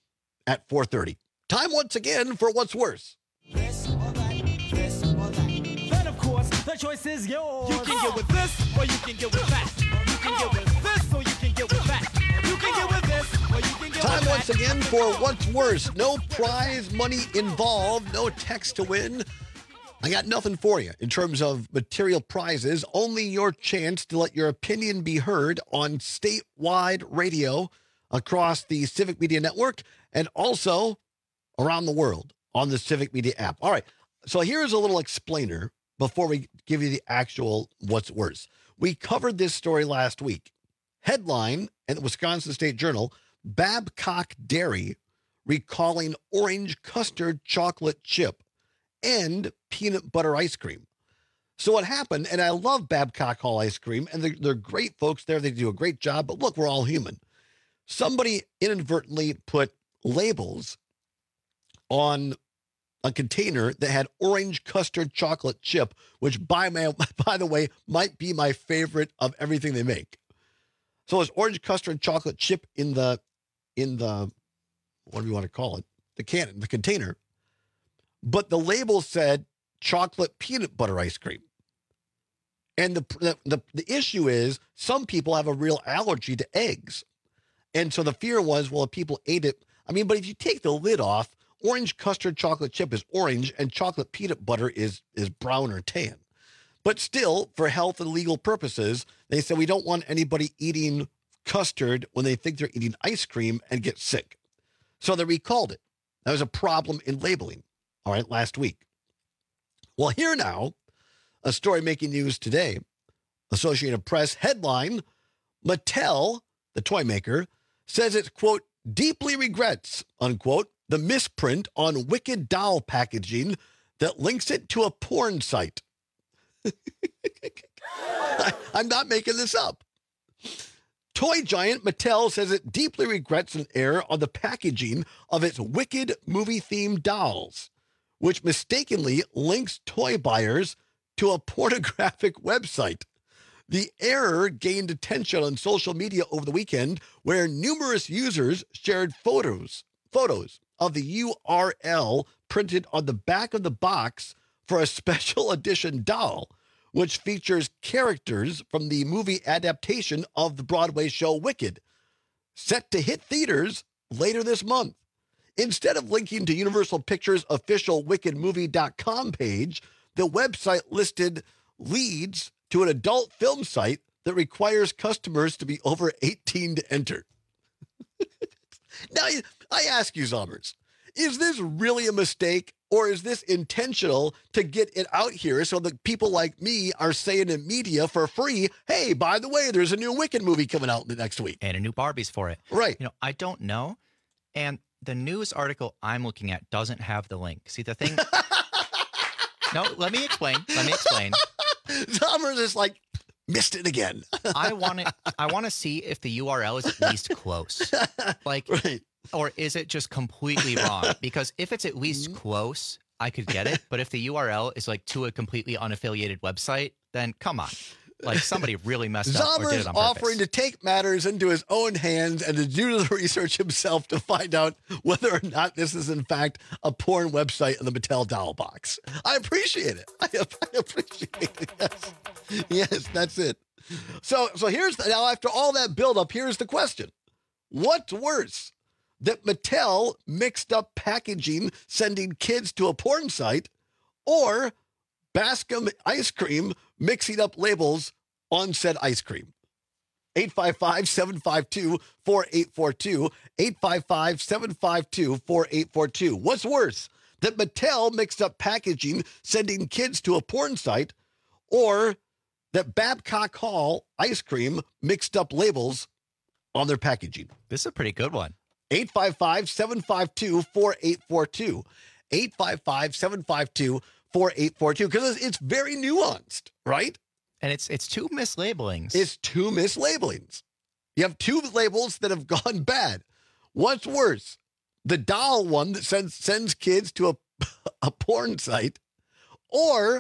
at four thirty. Time once again for What's Worse. This or that, this or that. Then, of course, the choice is yours. You can get with this or you can get with that. You can get with this or you can get with that. You can get with this or you can get Time with once that. again for What's Worse. No prize money involved, no text to win. I got nothing for you in terms of material prizes, only your chance to let your opinion be heard on statewide radio across the Civic Media Network and also around the world on the Civic Media app. All right, so here's a little explainer before we give you the actual What's Worse. We covered this story last week. Headline in the Wisconsin State Journal, Babcock Dairy recalling orange custard chocolate chip and peanut butter ice cream. So what happened, and I love Babcock Hall ice cream, and they're, they're great folks there. They do a great job, but look, we're all human. Somebody inadvertently put labels on a container that had orange custard chocolate chip, which by my, by the way, might be my favorite of everything they make. So it's orange custard chocolate chip in the, in the, what do you want to call it? The can, the container. But the label said chocolate peanut butter ice cream. And the, the, the, the issue is some people have a real allergy to eggs. And so the fear was, well, if people ate it, I mean, but if you take the lid off, orange custard chocolate chip is orange and chocolate peanut butter is, is brown or tan. But still, for health and legal purposes, they said we don't want anybody eating custard when they think they're eating ice cream and get sick. So they recalled it. That was a problem in labeling, all right, last week. Well, here now, a story making news today. Associated Press headline, Mattel, the toy maker, says it, quote, deeply regrets, unquote, the misprint on Wicked doll packaging that links it to a porn site. I, I'm not making this up. Toy giant Mattel says it deeply regrets an error on the packaging of its Wicked movie-themed dolls, which mistakenly links toy buyers to a pornographic website. The error gained attention on social media over the weekend, where numerous users shared photos, photos of the U R L printed on the back of the box for a special edition doll, which features characters from the movie adaptation of the Broadway show Wicked, set to hit theaters later this month. Instead of linking to Universal Pictures' official wicked movie dot com page, the website listed leads to an adult film site that requires customers to be over eighteen to enter. Now, I ask you, Zommers, is this really a mistake, or is this intentional to get it out here so that people like me are saying in media for free, hey, by the way, there's a new Wicked movie coming out the next week. And a new Barbies for it. Right. You know, I don't know. And the news article I'm looking at doesn't have the link. See, the thing... No, let me explain. Let me explain. Zommers is like, missed it again. I want to I want to see if the U R L is at least close. Like, right. Or is it just completely wrong? Because if it's at least close, I could get it. But if the U R L is like to a completely unaffiliated website, then come on. Like somebody really messed up or did Zomer's it on purpose. offering to take matters into his own hands and to do the research himself to find out whether or not this is in fact a porn website in the Mattel doll box. I appreciate it. I, I appreciate it. Yes. Yes, that's it. So, so here's the, now after all that buildup, here's the question: what's worse, that Mattel mixed up packaging, sending kids to a porn site, or Bascom ice cream mixing up labels on said ice cream? eight five five, seven five two, four eight four two, eight five five, seven five two, four eight four two. What's worse, that Mattel mixed up packaging, sending kids to a porn site, or that Babcock Hall ice cream mixed up labels on their packaging? This is a pretty good one. eight five five, seven five two, four eight four two. eight five five, seven five two, four eight four two. Because it's very nuanced, right? And it's it's two mislabelings. It's two mislabelings. You have two labels that have gone bad. What's worse, the doll one that sends sends kids to a, a porn site, or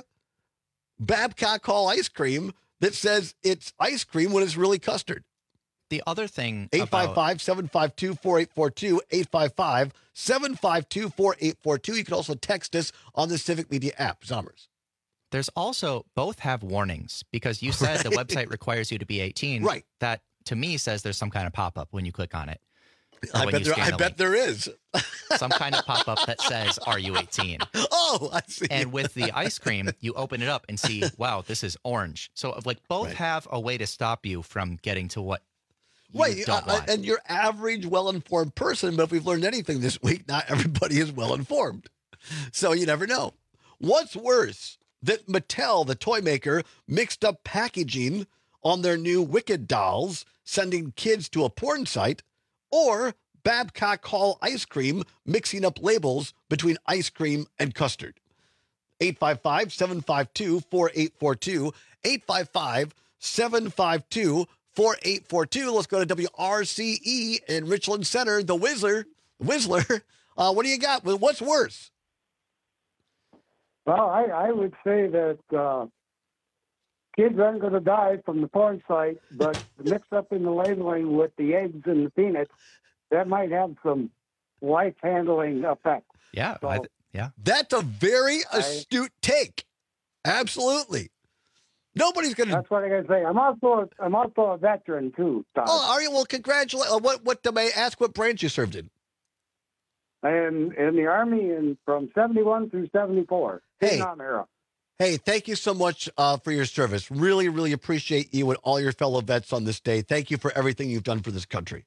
Babcock Hall ice cream that says it's ice cream when it's really custard? The other thing eight five five, seven five two, four eight four two, eight five five, seven five two, four eight four two. You can also text us on the Civic Media app. Zommers. There's also, both have warnings, because you said the website requires you to be eighteen. Right. That, to me, says there's some kind of pop-up when you click on it. I bet, there, I bet there is. Some kind of pop-up that says, are you eighteen? Oh, I see. And with the ice cream, you open it up and see, wow, this is orange. So, like, both Right. have a way to stop you from getting to what you Right, don't uh, want. and your average well-informed person, but if we've learned anything this week, not everybody is well-informed. So you never know. What's worse, that Mattel, the toy maker, mixed up packaging on their new Wicked dolls, sending kids to a porn site, or Babcock Hall ice cream mixing up labels between ice cream and custard? eight five five, seven five two, four eight four two, eight five five, seven five two, four eight four two. Let's go to W R C E in Richland Center. The Whistler, Whistler, uh, what do you got? What's worse? Well, I, I would say that uh, kids aren't going to die from the porn site, but mixed up in the labeling with the eggs and the peanuts, that might have some life-handling effects. Yeah, So, I th- yeah. That's a very astute take. Absolutely. Nobody's going to. That's what I got to say. I'm also I'm also a veteran too. Todd. Oh, are you? Well, congratulate. Uh, what? What? May I ask what branch you served in? I am in the Army and from seventy-one through seventy-four. Hey. Vietnam era. Hey, thank you so much uh, for your service. Really, really appreciate you and all your fellow vets on this day. Thank you for everything you've done for this country.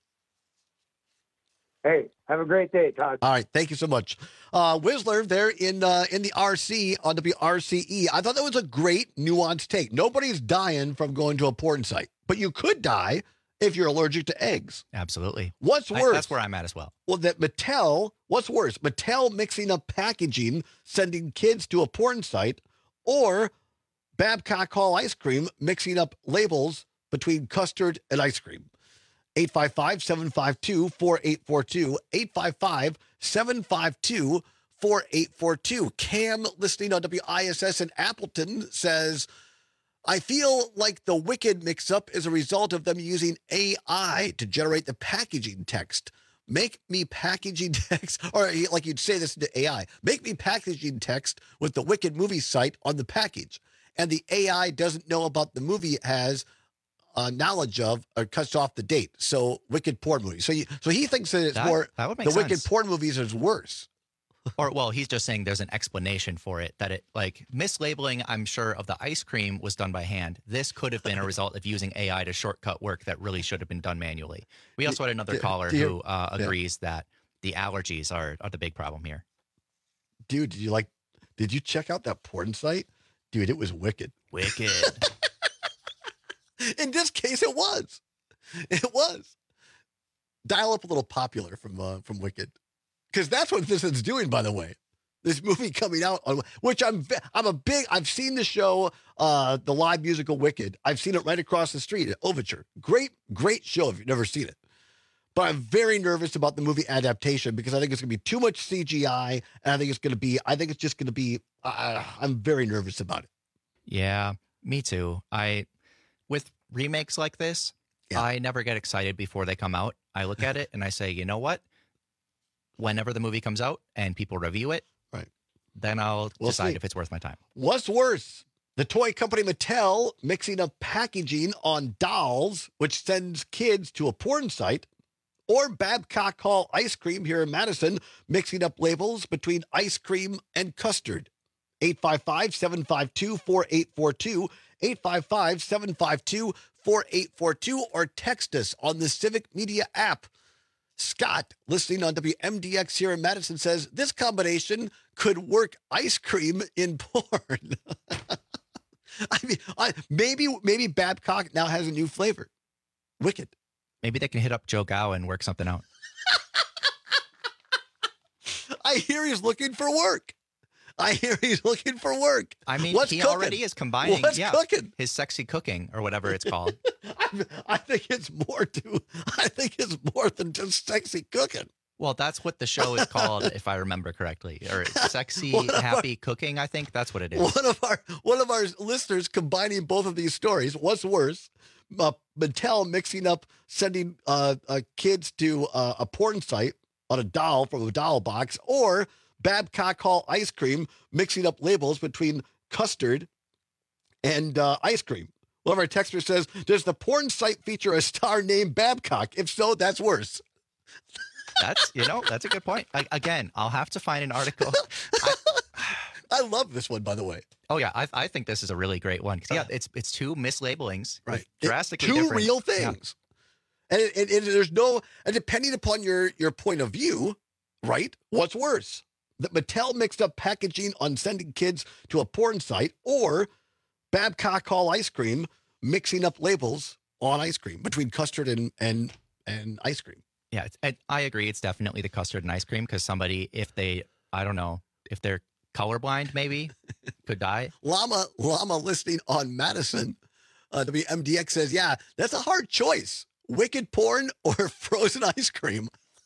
Hey, have a great day, Todd. All right, thank you so much. Uh, Whistler, there in uh, in the R C on W R C E. I thought that was a great nuanced take. Nobody's dying from going to a porn site, but you could die if you're allergic to eggs. Absolutely. What's I- worse? that's where I'm at as well. Well, that Mattel, what's worse? Mattel mixing up packaging, sending kids to a porn site, or Babcock Hall ice cream mixing up labels between custard and ice cream? eight five five, seven five two, four eight four two, eight five five, seven five two, four eight four two. Cam, listening on W I S S in Appleton, says, I feel like the Wicked mix-up is a result of them using A I to generate the packaging text. Make me packaging text, or like you'd say this to A I, make me packaging text with the Wicked movie site on the package. And the A I doesn't know about the movie it has uh, knowledge of or cuts off the date. So Wicked porn movies. So you, so he thinks that it's That- more, that would make the Wicked sense. porn movies is worse. Or, well, he's just saying there's an explanation for it, that it, like, mislabeling, I'm sure, of the ice cream was done by hand. This could have been a result of using A I to shortcut work that really should have been done manually. We also had another Do- caller do you- who uh, yeah. agrees that the allergies are, are the big problem here. Dude, did you like, did you check out that porn site? Dude, it was wicked. Wicked. In this case, it was. It was. Dial up a little popular from uh, from Wicked, because that's what this is doing. By the way, this movie coming out on which I'm ve- I'm a big. I've seen the show, uh, the live musical Wicked. I've seen it right across the street at Overture. Great, great show if you've never seen it. But I'm very nervous about the movie adaptation because I think it's going to be too much C G I, and I think it's going to be. I think it's just going to be. Uh, I'm very nervous about it. Yeah, me too. I remakes like this, yeah. I never get excited before they come out. I look at it and I say, you know what? Whenever the movie comes out and people review it, right, then I'll we'll decide see. if it's worth my time. What's worse? The toy company Mattel mixing up packaging on dolls, which sends kids to a porn site, or Babcock Hall ice cream here in Madison mixing up labels between ice cream and custard. eight five five, seven five two, four eight four two, eight five five, seven five two, four eight four two, or text us on the Civic Media app. Scott, listening on W M D X here in Madison, says this combination could work ice cream in porn. I mean, I, maybe maybe Babcock now has a new flavor. Wicked. Maybe they can hit up Joe Gow and work something out. I hear he's looking for work. I hear he's looking for work. I mean, What's he cooking? already is combining What's yeah, cooking? his sexy cooking or whatever it's called. I, I think it's more to. I think it's more than just sexy cooking. Well, that's what the show is called, if I remember correctly, or sexy, happy our, cooking. I think that's what it is. One of our one of our listeners combining both of these stories. What's worse, uh, Mattel mixing up sending uh, uh, kids to uh, a porn site on a doll from a doll box, or Babcock Hall ice cream mixing up labels between custard and uh, ice cream. One of our texters says, "Does the porn site feature a star named Babcock? If so, that's worse." That's, you know, that's a good point. I, again, I'll have to find an article. I, I love this one, by the way. Oh, yeah. I, I think this is a really great one. Because, yeah, it's it's two mislabelings. Right. Drastically two different. real things. Yeah. And, it, it, it, there's no, and depending upon your, your point of view, right, what's worse? That Mattel mixed up packaging on sending kids to a porn site, or Babcock Hall ice cream mixing up labels on ice cream between custard and, and, and ice cream. Yeah, it's, I agree. It's definitely the custard and ice cream because somebody, if they, I don't know, if they're colorblind, maybe could die. Llama, Llama listening on Madison, uh, W M D X says, yeah, that's a hard choice. Wicked porn or frozen ice cream?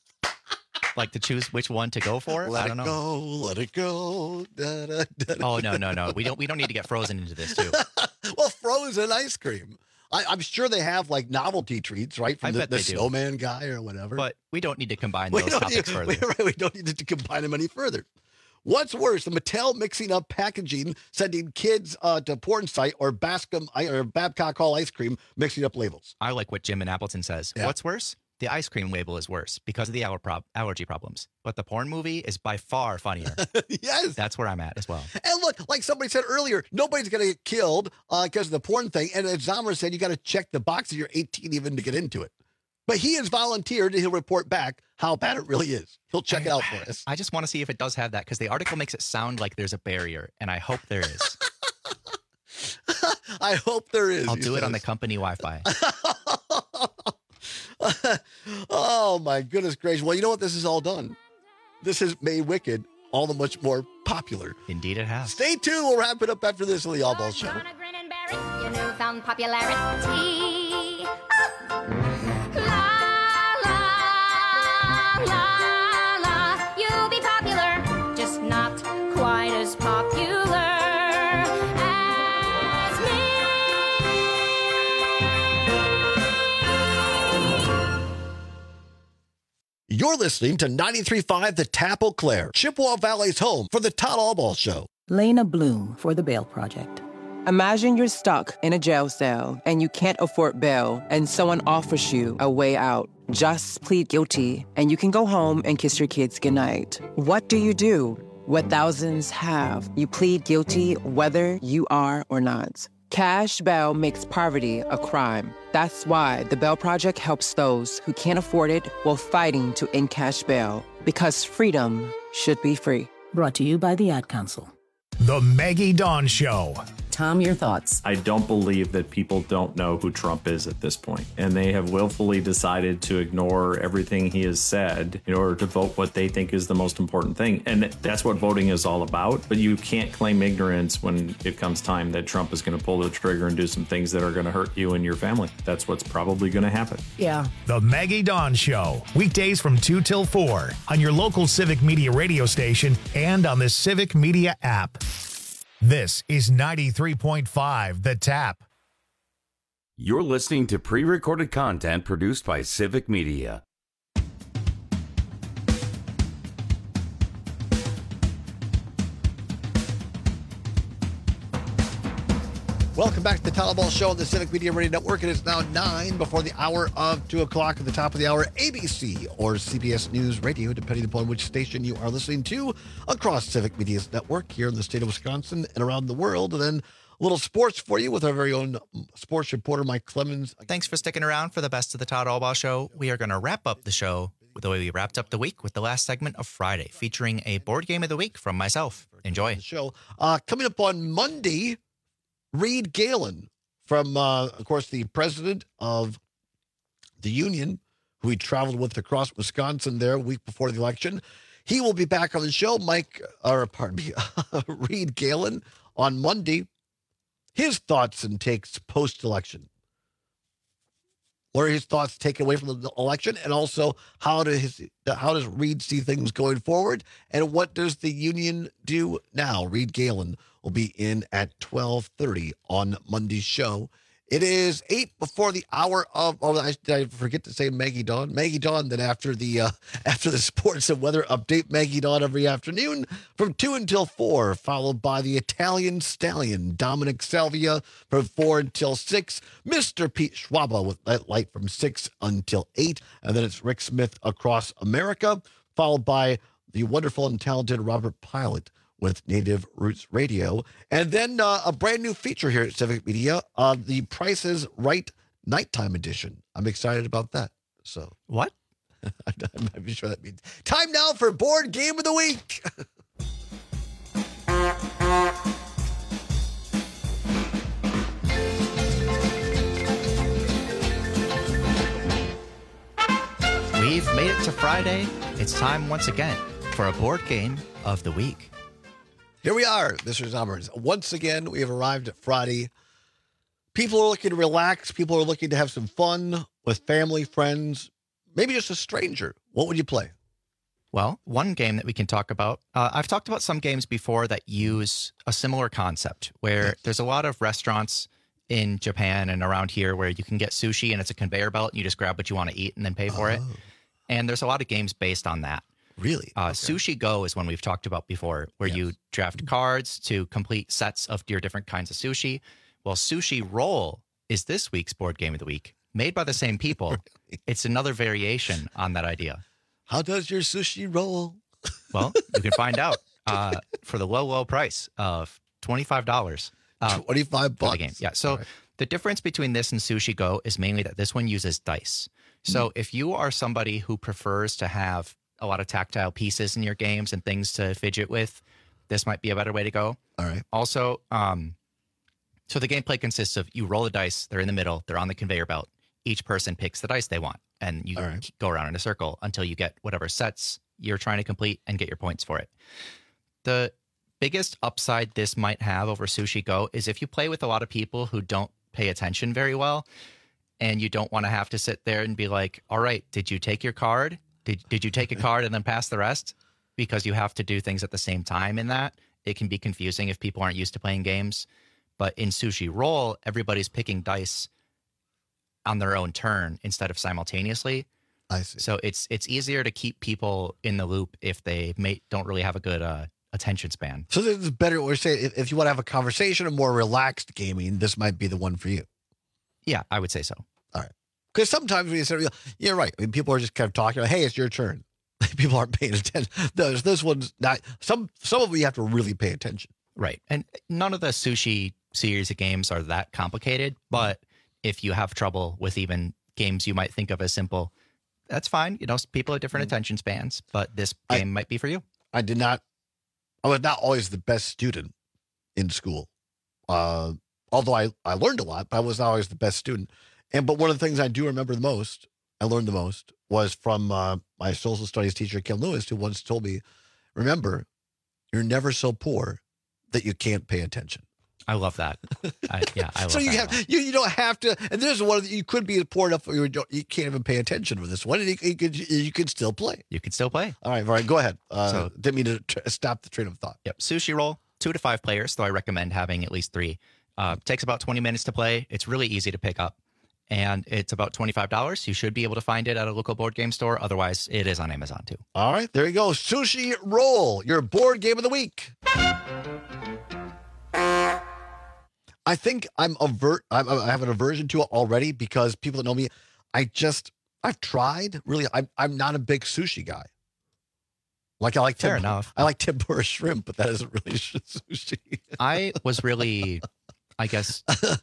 Like to choose which one to go for? Let I don't it know. go, let it go. Da, da, da, oh, no, no, no. We don't, we don't need to get frozen into this too. Well, frozen ice cream. I, I'm sure they have like novelty treats, right? From I the, bet the they do. snowman guy or whatever. But we don't need to combine we those don't topics need, further. We, right, we don't need to combine them any further. What's worse, the Mattel mixing up packaging, sending kids uh, to porn site, or Bascom or Babcock Hall ice cream mixing up labels? I like what Jim in Appleton says. Yeah. What's worse? The ice cream label is worse because of the aller- prob- allergy problems. But the porn movie is by far funnier. Yes. That's where I'm at as well. And look, like somebody said earlier, nobody's going to get killed uh, because of the porn thing. And as Zomer said, you got to check the box if you're eighteen even to get into it. But he has volunteered and he'll report back how bad it really is. He'll check I, it out for us. I just want to see if it does have that because the article makes it sound like there's a barrier. And I hope there is. I hope there is. I'll do says. it on the company Wi-Fi. Oh, my goodness gracious. Well, you know what? This is all done. This has made Wicked all the much more popular. Indeed it has. Stay tuned. We'll wrap it up after this on the All Ball Show. Your newfound popularity. Oh. La, la, la, la. You'll be popular, just not quite as popular as me. You're listening to ninety-three point five The Tap Eau Claire, Chippewa Valley's home for the Todd Allball Show. Lena Bloom for the Bail Project. Imagine you're stuck in a jail cell and you can't afford bail and someone offers you a way out. Just plead guilty and you can go home and kiss your kids goodnight. What do you do? What thousands have. You plead guilty whether you are or not. Cash bail makes poverty a crime. That's why the Bail Project helps those who can't afford it while fighting to end cash bail. Because freedom should be free. Brought to you by the Ad Council. The Maggie Dawn Show. Tom, your thoughts? I don't believe that people don't know who Trump is at this point, and they have willfully decided to ignore everything he has said in order to vote what they think is the most important thing. And that's what voting is all about. But you can't claim ignorance when it comes time that Trump is going to pull the trigger and do some things that are going to hurt you and your family. That's what's probably going to happen. Yeah. The Maggie Dawn Show. Weekdays from two till four on your local Civic Media radio station and on the Civic Media app. This is ninety-three point five The Tap. You're listening to pre-recorded content produced by Civic Media. Welcome back to the Todd Ball Show on the Civic Media Radio Network. It is now nine before the hour of two o'clock. At the top of the hour, A B C or C B S News Radio, depending upon which station you are listening to across Civic Media's network here in the state of Wisconsin and around the world. And then a little sports for you with our very own sports reporter, Mike Clemens. Thanks for sticking around for the best of the Todd Allbaugh Show. We are going to wrap up the show the way we wrapped up the week with the last segment of Friday, featuring a board game of the week from myself. Enjoy. The show uh, coming up on Monday. Reed Galen, from, uh, of course, the president of the union, who he traveled with across Wisconsin there a week before the election. He will be back on the show. Mike, or pardon me, Reed Galen on Monday. His thoughts and takes post-election. What are his thoughts taken away from the election, and also how does how does Reed see things going forward, and what does the union do now? Reed Galen will be in at twelve thirty on Monday's show. It is eight before the hour of, oh, I, did I forget to say Maggie Dawn? Maggie Dawn, then after the uh, after the sports and weather update, Maggie Dawn every afternoon from two until four, followed by the Italian Stallion, Dominic Salvia from four until six, Mister Pete Schwaba with that light from six until eight, and then it's Rick Smith Across America, followed by the wonderful and talented Robert Pilot with Native Roots Radio. And then uh, a brand new feature here at Civic Media, uh, the Price is Right Nighttime Edition. I'm excited about that. So what? I'm not sure that means. Time now for Board Game of the Week. We've made it to Friday. It's time once again for a Board Game of the Week. Here we are, Mister Zommers. Once again, we have arrived at Friday. People are looking to relax. People are looking to have some fun with family, friends, maybe just a stranger. What would you play? Well, one game that we can talk about, uh, I've talked about some games before that use a similar concept where yes. there's a lot of restaurants in Japan and around here where you can get sushi and it's a conveyor belt and you just grab what you want to eat and then pay for oh. it. And there's a lot of games based on that. Really? Uh, okay. Sushi Go is one we've talked about before, where yes. you draft cards to complete sets of your different kinds of sushi. Well, Sushi Roll is this week's Board Game of the Week, made by the same people. Really? It's another variation on that idea. How does your sushi roll? Well, you can find out uh, for the low, low price of twenty-five dollars. Uh, twenty-five bucks. The game. Yeah. So right. the difference between this and Sushi Go is mainly that this one uses dice. So mm. if you are somebody who prefers to have a lot of tactile pieces in your games and things to fidget with, this might be a better way to go. All right. Also, um, so the gameplay consists of you roll the dice, they're in the middle, they're on the conveyor belt. Each person picks the dice they want, and you right. go around in a circle until you get whatever sets you're trying to complete and get your points for it. The biggest upside this might have over Sushi Go is if you play with a lot of people who don't pay attention very well, and you don't want to have to sit there and be like, all right, did you take your card? Did did you take a card and then pass the rest? Because you have to do things at the same time in that. It can be confusing if people aren't used to playing games. But in Sushi Roll, everybody's picking dice on their own turn instead of simultaneously. I see. So it's it's easier to keep people in the loop if they may, don't really have a good uh, attention span. So this is better. We're saying if, if you want to have a conversation or more relaxed gaming, this might be the one for you. Yeah, I would say so. All right. Because sometimes when you say, you're right. I mean, people are just kind of talking about, hey, it's your turn. People aren't paying attention. This, this one's not. Some some of them you have to really pay attention. Right. And none of the Sushi series of games are that complicated. But if you have trouble with even games you might think of as simple, that's fine. You know, people have different mm-hmm. attention spans. But this game I, might be for you. I did not. I was not always the best student in school. Uh, although I, I learned a lot, but I was not always the best student. And but one of the things I do remember the most, I learned the most, was from uh, my social studies teacher, Ken Lewis, who once told me, remember, you're never so poor that you can't pay attention. I love that. I, yeah, I love so you that. have you, you don't have to, and there's one of the, you could be poor enough you don't you can't even pay attention for this one, and you, you could you could still play. You can still play. All right, all right, go ahead. Uh, so, didn't mean to tr- stop the train of thought. Yep, Sushi Roll, two to five players, though I recommend having at least three. Uh, takes about twenty minutes to play. It's really easy to pick up. and it's about twenty-five dollars. You should be able to find it at a local board game store. Otherwise, it is on Amazon too. All right, there you go. Sushi Roll, your board game of the week. I think I'm avert. I'm, I have an aversion to it already because people that know me, I just I've tried. Really, I'm I'm not a big sushi guy. Like I like Fair temp- enough. I like tempura shrimp, but that isn't really sushi. I was really, I guess.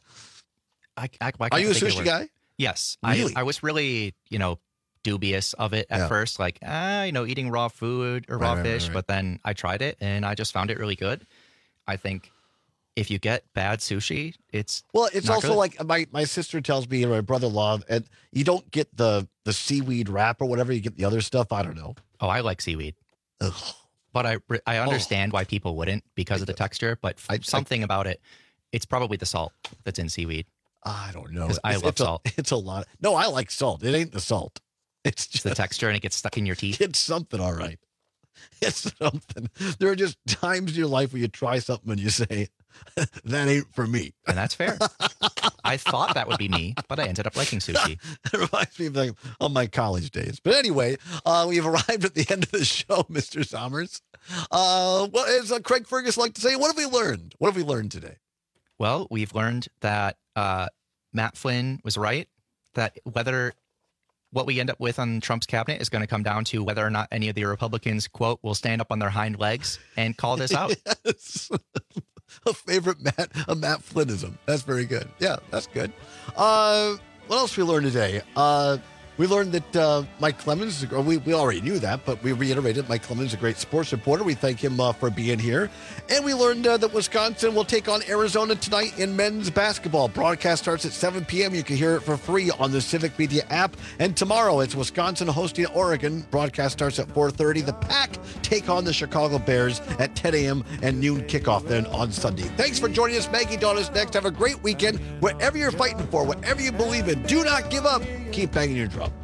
I, I, I Are you a think it sushi was- guy? Yes, Really? I I was really you know dubious of it at Yeah. first, like ah you know eating raw food or Right, raw right, fish, right, right. but then I tried it and I just found it really good. I think if you get bad sushi, it's Well, it's not also good. like my, my sister tells me, and my brother-in-law, and you don't get the the seaweed wrap or whatever. You get the other stuff. I don't know. Oh, I like seaweed. Ugh. But I I understand why people wouldn't because of the texture, but I- something about it, it's probably the salt that's in seaweed. I don't know. 'Cause I It's- love it's a- salt. It's a lot. No, I like salt. It ain't the salt. It's It's just the texture and it gets stuck in your teeth. it's something, all right. It's something. There are just times in your life where you try something and you say, that ain't for me. And that's fair. I thought that would be me, but I ended up liking sushi. It reminds me of like on my college days. But anyway, uh, we've arrived at the end of the show, Mister Sommers. Uh, what is uh, Craig Fergus like to say? What have we learned? What have we learned today? Well, we've learned that uh, Matt Flynn was right, that whether what we end up with on Trump's cabinet is going to come down to whether or not any of the Republicans, quote, will stand up on their hind legs and call this out. Yes. A favorite Matt, a Matt Flynnism. That's very good. Yeah, that's good. Uh, what else we learned today? Uh, we learned that uh, Mike Clemens, or we, we already knew that, but we reiterated Mike Clemens is a great sports reporter. We thank him uh, for being here. And we learned uh, that Wisconsin will take on Arizona tonight in men's basketball. Broadcast starts at seven p.m. You can hear it for free on the Civic Media app. And tomorrow it's Wisconsin hosting Oregon. Broadcast starts at four thirty. The Pack take on the Chicago Bears at ten a.m. and noon kickoff then on Sunday. Thanks for joining us. Maggie Dawn is next. Have a great weekend. Whatever you're fighting for, whatever you believe in, do not give up. Keep banging your drum.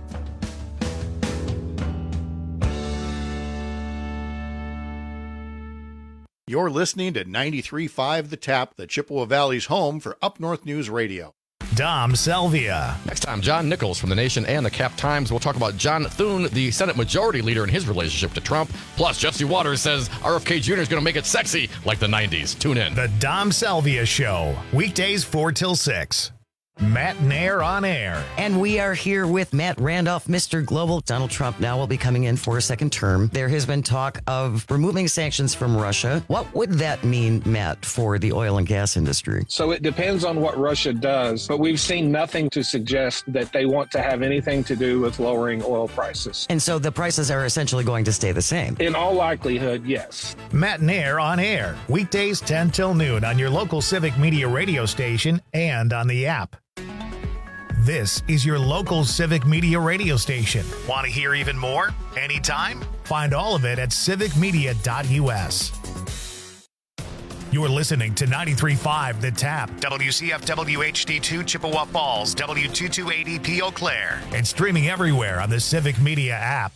You're listening to ninety-three point five The Tap, the Chippewa Valley's home for Up North News Radio. Dom Selvia. Next time, John Nichols from The Nation and the Cap Times will talk about John Thune, the Senate Majority Leader, and his relationship to Trump. Plus, Jesse Waters says R F K Junior is going to make it sexy like the nineties. Tune in. The Dom Selvia Show. Weekdays four till six. Matt Nair on air. And we are here with Matt Randolph, Mister Global. Donald Trump now will be coming in for a second term. There has been talk of removing sanctions from Russia. What would that mean, Matt, for the oil and gas industry? So it depends on what Russia does, but we've seen nothing to suggest that they want to have anything to do with lowering oil prices. And so the prices are essentially going to stay the same. In all likelihood, yes. Matt Nair on air. Weekdays ten till noon on your local Civic Media radio station and on the app. This is your local Civic Media radio station. Want to hear even more? Anytime? Find all of it at civic media dot u s. You're listening to ninety-three point five The Tap, W C F W H D two Chippewa Falls, W two two eight E P Eau Claire, and streaming everywhere on the Civic Media app.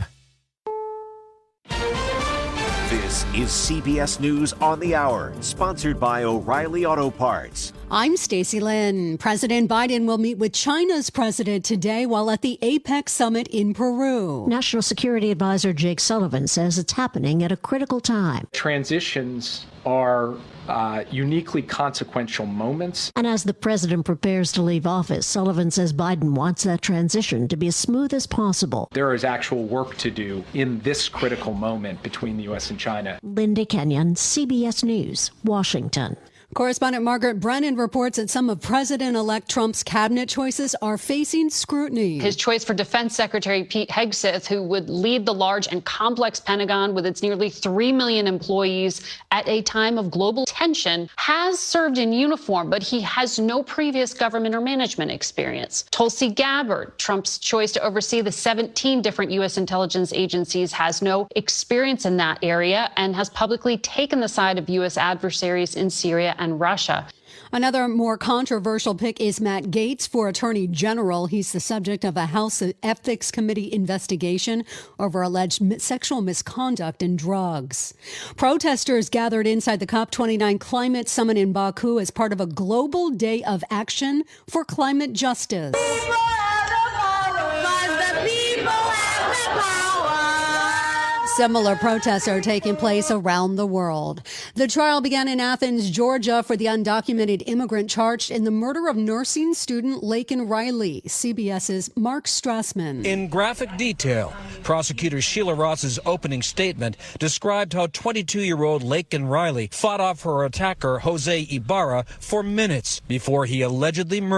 This is C B S News on the Hour, sponsored by O'Reilly Auto Parts. I'm Stacey Lynn. President Biden will meet with China's president today while at the APEC summit in Peru. National Security Advisor Jake Sullivan says it's happening at a critical time. Transitions are uh, uniquely consequential moments. And as the president prepares to leave office, Sullivan says Biden wants that transition to be as smooth as possible. There is actual work to do in this critical moment between the U S and China. Linda Kenyon, C B S News, Washington. Correspondent Margaret Brennan reports that some of President-elect Trump's cabinet choices are facing scrutiny. His choice for Defense Secretary Pete Hegseth, who would lead the large and complex Pentagon with its nearly three million employees at a time of global tension, has served in uniform, but he has no previous government or management experience. Tulsi Gabbard, Trump's choice to oversee the seventeen different U S intelligence agencies, has no experience in that area and has publicly taken the side of U S adversaries in Syria and Russia. Another more controversial pick is Matt Gaetz for Attorney General. He's the subject of a House Ethics Committee investigation over alleged sexual misconduct and drugs. Protesters gathered inside the COP twenty-nine climate summit in Baku as part of a global day of action for climate justice. Similar protests are taking place around the world. The trial began in Athens, Georgia, for the undocumented immigrant charged in the murder of nursing student Laken Riley. CBS's Mark Strassman. In graphic detail, prosecutor Sheila Ross's opening statement described how twenty-two-year-old Laken Riley fought off her attacker, Jose Ibarra, for minutes before he allegedly murdered